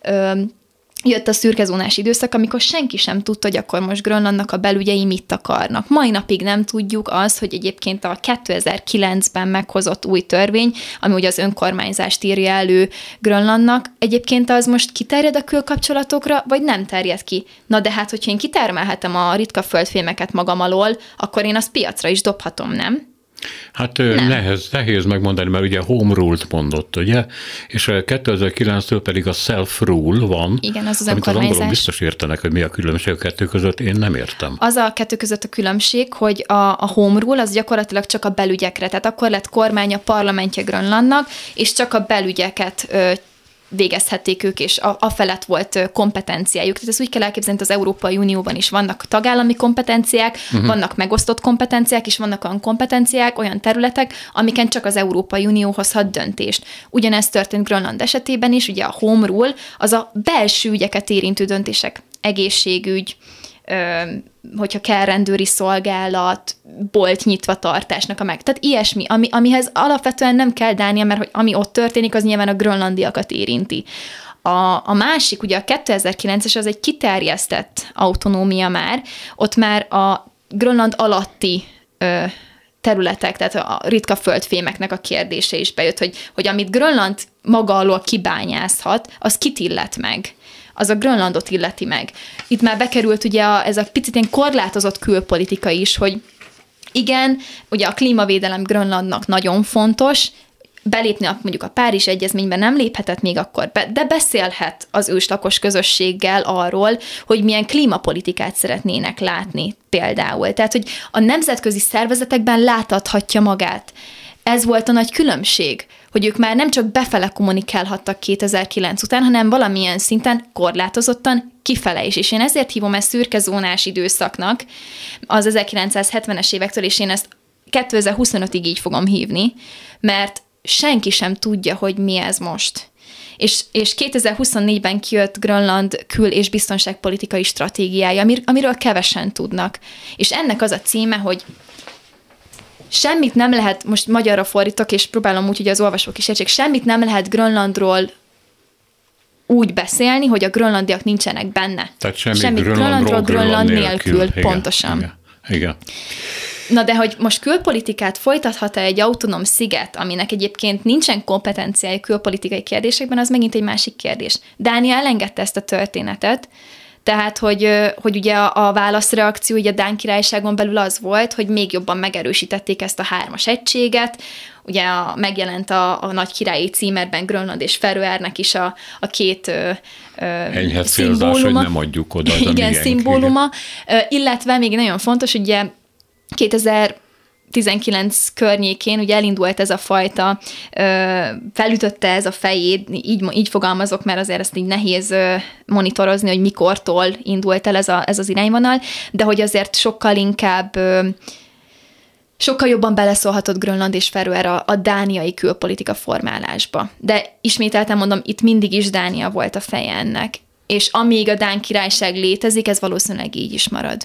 jött a szürkezónás időszak, amikor senki sem tudta, hogy akkor most Grönlandnak a belügyei mit akarnak. Mai napig nem tudjuk azt, hogy egyébként a 2009-ben meghozott új törvény, ami ugye az önkormányzást írja elő Grönlandnak, egyébként az most kiterjed a külkapcsolatokra, vagy nem terjed ki? Na de hát, hogyha én kitermelhetem a ritka földfémeket magam alól, akkor én azt piacra is dobhatom, nem? Hát nehéz megmondani, mert ugye Home Rule-t mondott, ugye? És 2009-től pedig a Self-Rule van. Igen, az amit önkormányzás. Az angolok biztos értenek, hogy mi a különbség a kettő között, én nem értem. Az a kettő között a különbség, hogy a Home Rule az gyakorlatilag csak a belügyekre, tehát akkor lett kormánya, parlamentje Grönlandnak, és csak a belügyeket végezhették ők, és a felett volt kompetenciájuk. Tehát ezt úgy kell elképzelni, hogy az Európai Unióban is vannak tagállami kompetenciák, vannak megosztott kompetenciák, és vannak olyan kompetenciák, olyan területek, amiken csak az Európai Unió hozhat döntést. Ugyanezt történt Grönland esetében is, ugye a Home Rule az a belső ügyeket érintő döntések, egészségügy, hogyha kell rendőri szolgálat, bolt nyitva tartásnak tehát ilyesmi, amihez alapvetően nem kell Dánia, mert hogy ami ott történik, az nyilván a grönlandiakat érinti. A másik, ugye a 2009-es, az egy kiterjesztett autonómia már, ott már a Grönland alatti területek, tehát a ritka földfémeknek a kérdése is bejött, hogy amit Grönland maga alól kibányázhat, az kit illet meg. Az a Grönlandot illeti meg. Itt már bekerült ugye ez a picit ilyen korlátozott külpolitika is, hogy igen, ugye a klímavédelem Grönlandnak nagyon fontos, belépni mondjuk a Párizs Egyezményben nem léphetett még akkor be, de beszélhet az őslakos közösséggel arról, hogy milyen klímapolitikát szeretnének látni például. Tehát, hogy a nemzetközi szervezetekben láthatja magát. Ez volt a nagy különbség, hogy ők már nem csak befele kommunikálhattak 2009 után, hanem valamilyen szinten korlátozottan kifele is. És én ezért hívom ezt szürkezónás időszaknak az 1970-es évektől, és én ezt 2025-ig így fogom hívni, mert senki sem tudja, hogy mi ez most. És 2024-ben kijött Grönland kül- és biztonságpolitikai stratégiája, amiről kevesen tudnak. És ennek az a címe, hogy semmit nem lehet, most magyarra fordítok, és próbálom úgy, hogy az olvasók is értsék, semmit nem lehet Grönlandról úgy beszélni, hogy a grönlandiak nincsenek benne. Tehát semmit Grönlandról Grönland nélkül. Igen, pontosan. Igen. Na de hogy most külpolitikát folytathat-e egy autonóm sziget, aminek egyébként nincsen kompetenciája külpolitikai kérdésekben, az megint egy másik kérdés. Dánia elengedte ezt a történetet, tehát, hogy ugye a válaszreakció ugye a Dán Királyságon belül az volt, hogy még jobban megerősítették ezt a 3-as egységet, ugye megjelent a nagy királyi címerben Grönland és Feröernek is a két enyhe célzás, hogy nem adjuk oda. Igen, szimbóluma, illetve még nagyon fontos, ugye 2019 környékén ugye elindult ez a fajta, felütötte ez a fejét, így fogalmazok, mert azért ezt így nehéz monitorozni, hogy mikortól indult el ez az irányvonal, de hogy azért sokkal jobban beleszólhatott Grönland és Feröer a dániai külpolitika formálásba. De ismételten mondom, itt mindig is Dánia volt a feje ennek. És amíg a Dán Királyság létezik, ez valószínűleg így is marad.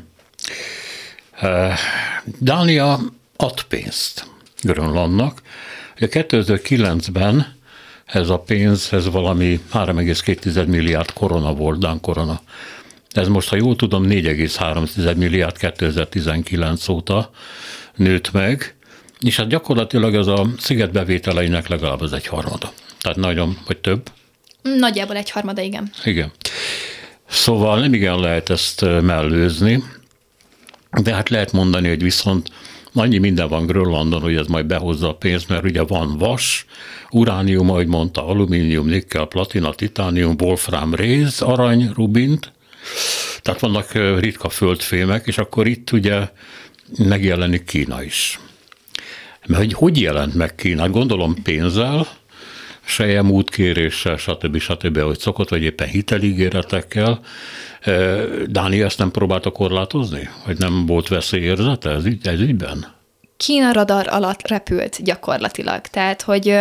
Dánia ad pénzt Grönlandnak. 2009-ben ez a pénz, ez valami 3,2 milliárd korona volt, dán korona. Ez most, ha jól tudom, 4,3 milliárd 2019 óta nőtt meg, és hát gyakorlatilag ez a sziget bevételeinek legalább az 1/3. Tehát nagyon, vagy több. Nagyjából 1/3, igen. Igen. Szóval nem igen lehet ezt mellőzni, de hát lehet mondani, hogy viszont annyi minden van Grönlandon, hogy ez majd behozza a pénzt, mert ugye van vas, uránium, ahogy mondta, alumínium, nikkel, platina, titánium, wolfram, réz, arany, rubint, tehát vannak ritka földfémek, és akkor itt ugye megjelenik Kína is. Mert hogy jelent meg Kína? Gondolom pénzzel, sejem útkéréssel, stb., ahogy szokott, vagy éppen hiteligéretekkel. Dánia ezt nem próbálta korlátozni? Vagy nem volt veszélyérzete ez ügyben? Kína radar alatt repült gyakorlatilag. Tehát, hogy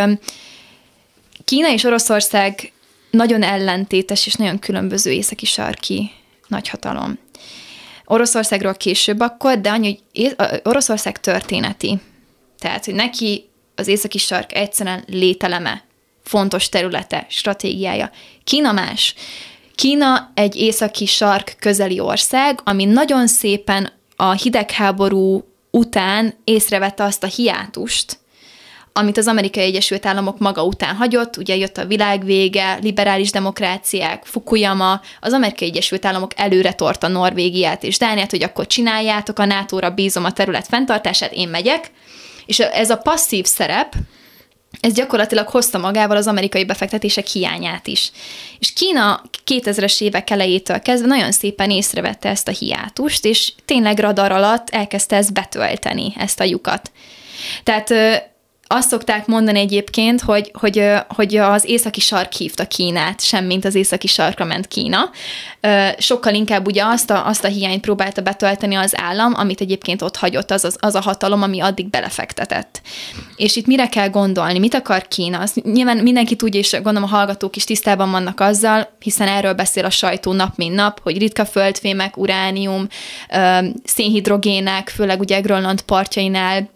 Kína és Oroszország nagyon ellentétes és nagyon különböző északi sarki nagyhatalom. Oroszországról később akkor, de annyi, hogy Oroszország történeti. Tehát, hogy neki az északi sark egyszerűen lételeme, fontos területe, stratégiája. Kína más. Kína egy északi sark közeli ország, ami nagyon szépen a hidegháború után észrevette azt a hiátust, amit az Amerikai Egyesült Államok maga után hagyott, ugye jött a világvége, liberális demokráciák, Fukuyama, az Amerikai Egyesült Államok előre torta Norvégiát és Dániát, hogy akkor csináljátok, a NATO-ra bízom a terület fenntartását, én megyek, és ez a passzív szerep, ez gyakorlatilag hozta magával az amerikai befektetések hiányát is. És Kína 2000-es évek elejétől kezdve nagyon szépen észrevette ezt a hiátust, és tényleg radar alatt elkezdte ezt betölteni, ezt a lyukat. Tehát azt szokták mondani egyébként, hogy az északi sark hívta Kínát, semmint az északi sarkra ment Kína. Sokkal inkább ugye azt a hiányt próbálta betölteni az állam, amit egyébként ott hagyott az a hatalom, ami addig belefektetett. És itt mire kell gondolni? Mit akar Kína? Azt nyilván mindenki tudja, és gondolom a hallgatók is tisztában vannak azzal, hiszen erről beszél a sajtó nap mint nap, hogy ritka földfémek, uránium, szénhidrogének, főleg ugye Grönland partjainál,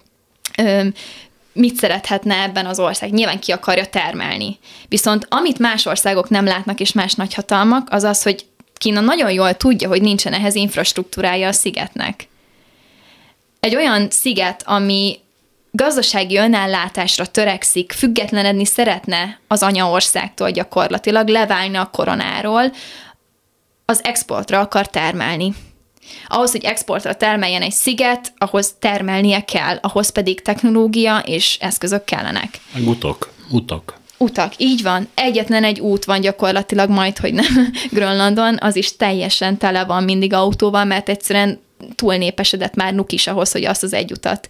mit szerethetne ebben az ország? Nyilván ki akarja termelni. Viszont amit más országok nem látnak, és más nagyhatalmak, az az, hogy Kína nagyon jól tudja, hogy nincsen ehhez infrastruktúrája a szigetnek. Egy olyan sziget, ami gazdasági önellátásra törekszik, függetlenedni szeretne az anyaországtól gyakorlatilag, leválni a koronáról, az exportra akar termelni. Ahhoz, hogy exportra termeljen egy sziget, ahhoz termelnie kell, ahhoz pedig technológia és eszközök kellenek. Utak, így van. Egyetlen egy út van gyakorlatilag majd, hogy nem Grönlandon, az is teljesen tele van mindig autóval, mert egyszerűen túlnépesedett már Nuk is ahhoz, hogy azt az egy utat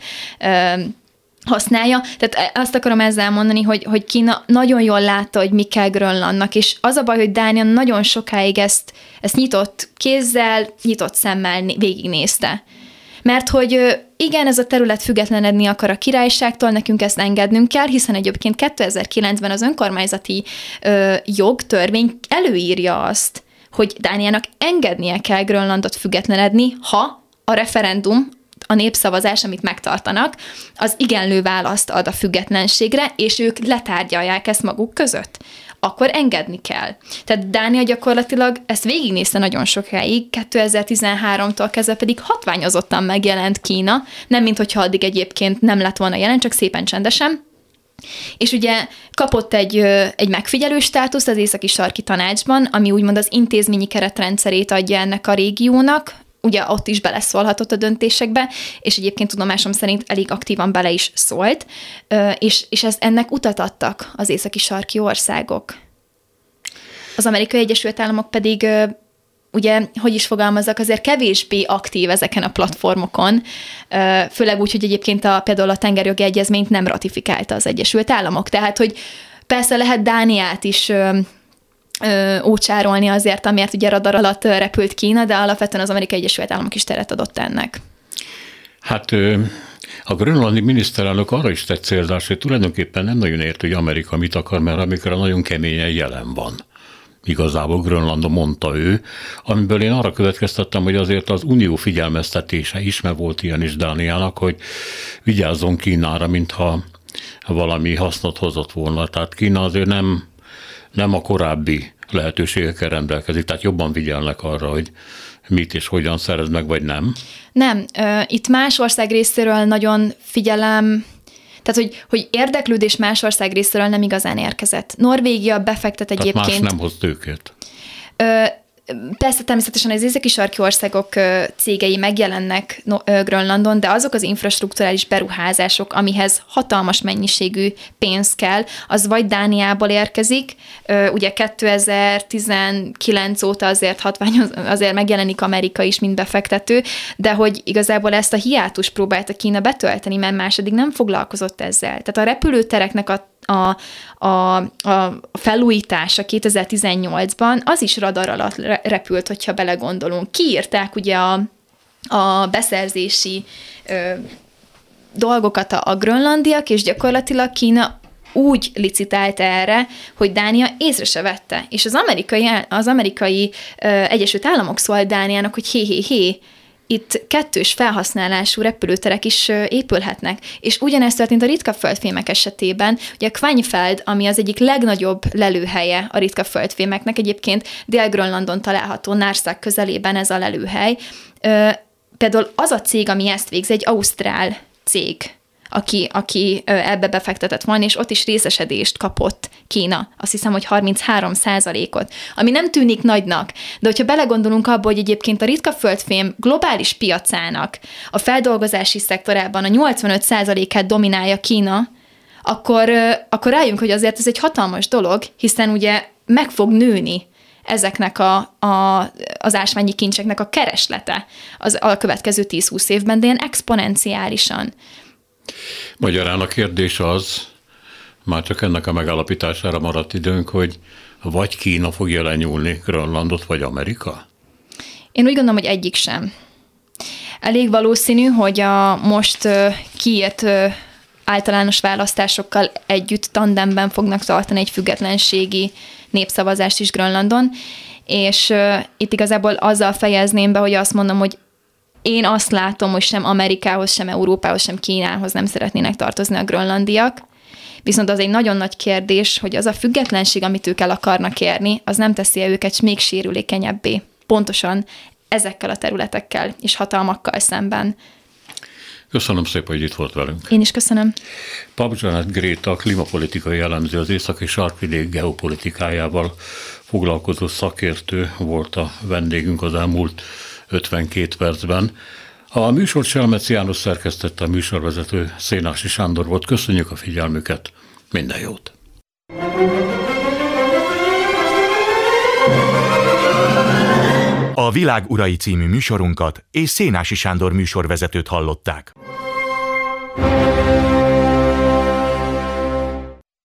használja. Tehát azt akarom ezzel mondani, hogy Kína nagyon jól látta, hogy mi kell Grönlandnak, és az a baj, hogy Dánia nagyon sokáig ezt nyitott kézzel, nyitott szemmel végignézte. Mert hogy igen, ez a terület függetlenedni akar a királyságtól, nekünk ezt engednünk kell, hiszen egyébként 2009-ben az önkormányzati jogtörvény előírja azt, hogy Dániának engednie kell Grönlandot függetlenedni, ha a referendum, a népszavazás, amit megtartanak, az igenlő választ ad a függetlenségre, és ők letárgyalják ezt maguk között. Akkor engedni kell. Tehát Dánia gyakorlatilag ezt végignézte nagyon sokáig, 2013-tól kezdve pedig hatványozottan megjelent Kína, nem minthogyha addig egyébként nem lett volna jelen, csak szépen csendesen. És ugye kapott egy megfigyelő státuszt az Északi Sarki Tanácsban, ami úgymond az intézményi keretrendszerét adja ennek a régiónak, ugye ott is beleszólhatott a döntésekbe, és egyébként tudomásom szerint elég aktívan bele is szólt, és ennek utat adtak az északi sarki országok. Az Amerikai Egyesült Államok pedig, ugye, hogy is fogalmazzak, azért kevésbé aktív ezeken a platformokon, főleg úgy, hogy egyébként például a tengerjogi egyezményt nem ratifikálta az Egyesült Államok. Tehát, hogy persze lehet Dániát is ócsárolni azért, amiért ugye radar alatt repült Kína, de alapvetően az Amerikai Egyesült Államok is teret adott ennek. Hát a grönlandi miniszterelnök arra is tett célzást, hogy tulajdonképpen nem nagyon ért, hogy Amerika mit akar, mert amikor nagyon keményen jelen van. Igazából Grönlandon, mondta ő, amiből én arra következtettem, hogy azért az unió figyelmeztetése is, mert volt ilyen is Dániának, hogy vigyázzon Kínára, mintha valami hasznot hozott volna. Tehát Kína azért nem a korábbi lehetőségekkel rendelkezik, tehát jobban figyelnek arra, hogy mit és hogyan szerez meg, vagy nem. Nem. Itt más ország részéről nagyon figyelem, tehát hogy érdeklődés más ország részéről nem igazán érkezett. Norvégia befektet egyébként. Tehát más nem hoz tőkét. Persze természetesen az északi sarki országok cégei megjelennek Grönlandon, de azok az infrastrukturális beruházások, amihez hatalmas mennyiségű pénz kell, az vagy Dániából érkezik, ugye 2019 óta azért megjelenik Amerika is, mint befektető, de hogy igazából ezt a hiátust próbálta Kína betölteni, mert második nem foglalkozott ezzel. Tehát a repülőtereknek a felújítása 2018-ban az is radar alatt repült, hogyha belegondolunk. Kiírták ugye a beszerzési dolgokat a grönlandiak, és gyakorlatilag Kína úgy licitált erre, hogy Dánia észre se vette. És az amerikai Egyesült Államok szólt Dániának, hogy hé, itt kettős felhasználású repülőterek is épülhetnek. És ugyanezt történt a ritka földfémek esetében. Ugye a Kvanjfeld, ami az egyik legnagyobb lelőhelye a ritka földfémeknek, egyébként Dél-Grönlandon található, Narsaq közelében ez a lelőhely. Például az a cég, ami ezt végzi, egy ausztrál cég, aki ebbe befektetett volna, és ott is részesedést kapott Kína. Azt hiszem, hogy 33%-ot, ami nem tűnik nagynak, de hogyha belegondolunk abba, hogy egyébként a ritka földfém globális piacának a feldolgozási szektorában a 85%-át dominálja Kína, akkor rájönk, hogy azért ez egy hatalmas dolog, hiszen ugye meg fog nőni ezeknek az ásványi kincseknek a kereslete a következő 10-20 évben, de ilyen exponenciálisan. Magyarán a kérdés az, már csak ennek a megállapítására maradt időnk, hogy vagy Kína fogja lenyúlni Grönlandot, vagy Amerika? Én úgy gondolom, hogy egyik sem. Elég valószínű, hogy a most kiírt általános választásokkal együtt tandemben fognak tartani egy függetlenségi népszavazást is Grönlandon, és itt igazából azzal fejezném be, hogy azt mondom, hogy én azt látom, hogy sem Amerikához, sem Európához, sem Kínához nem szeretnének tartozni a grönlandiak, viszont az egy nagyon nagy kérdés, hogy az a függetlenség, amit ők el akarnak érni, az nem teszi őket még sérülékenyebbé. Pontosan ezekkel a területekkel és hatalmakkal szemben. Köszönöm szépen, hogy itt volt velünk. Én is köszönöm. Pap Janet Gréta, klímapolitikai elemző, az északi sarkvidék geopolitikájával foglalkozó szakértő volt a vendégünk az elmúlt 52 percben. A műsort Selmeci János szerkesztette, a műsorvezető Szénási Sándor volt. Köszönjük a figyelmüket, minden jót! A Világ urai című műsorunkat és Szénási Sándor műsorvezetőt hallották.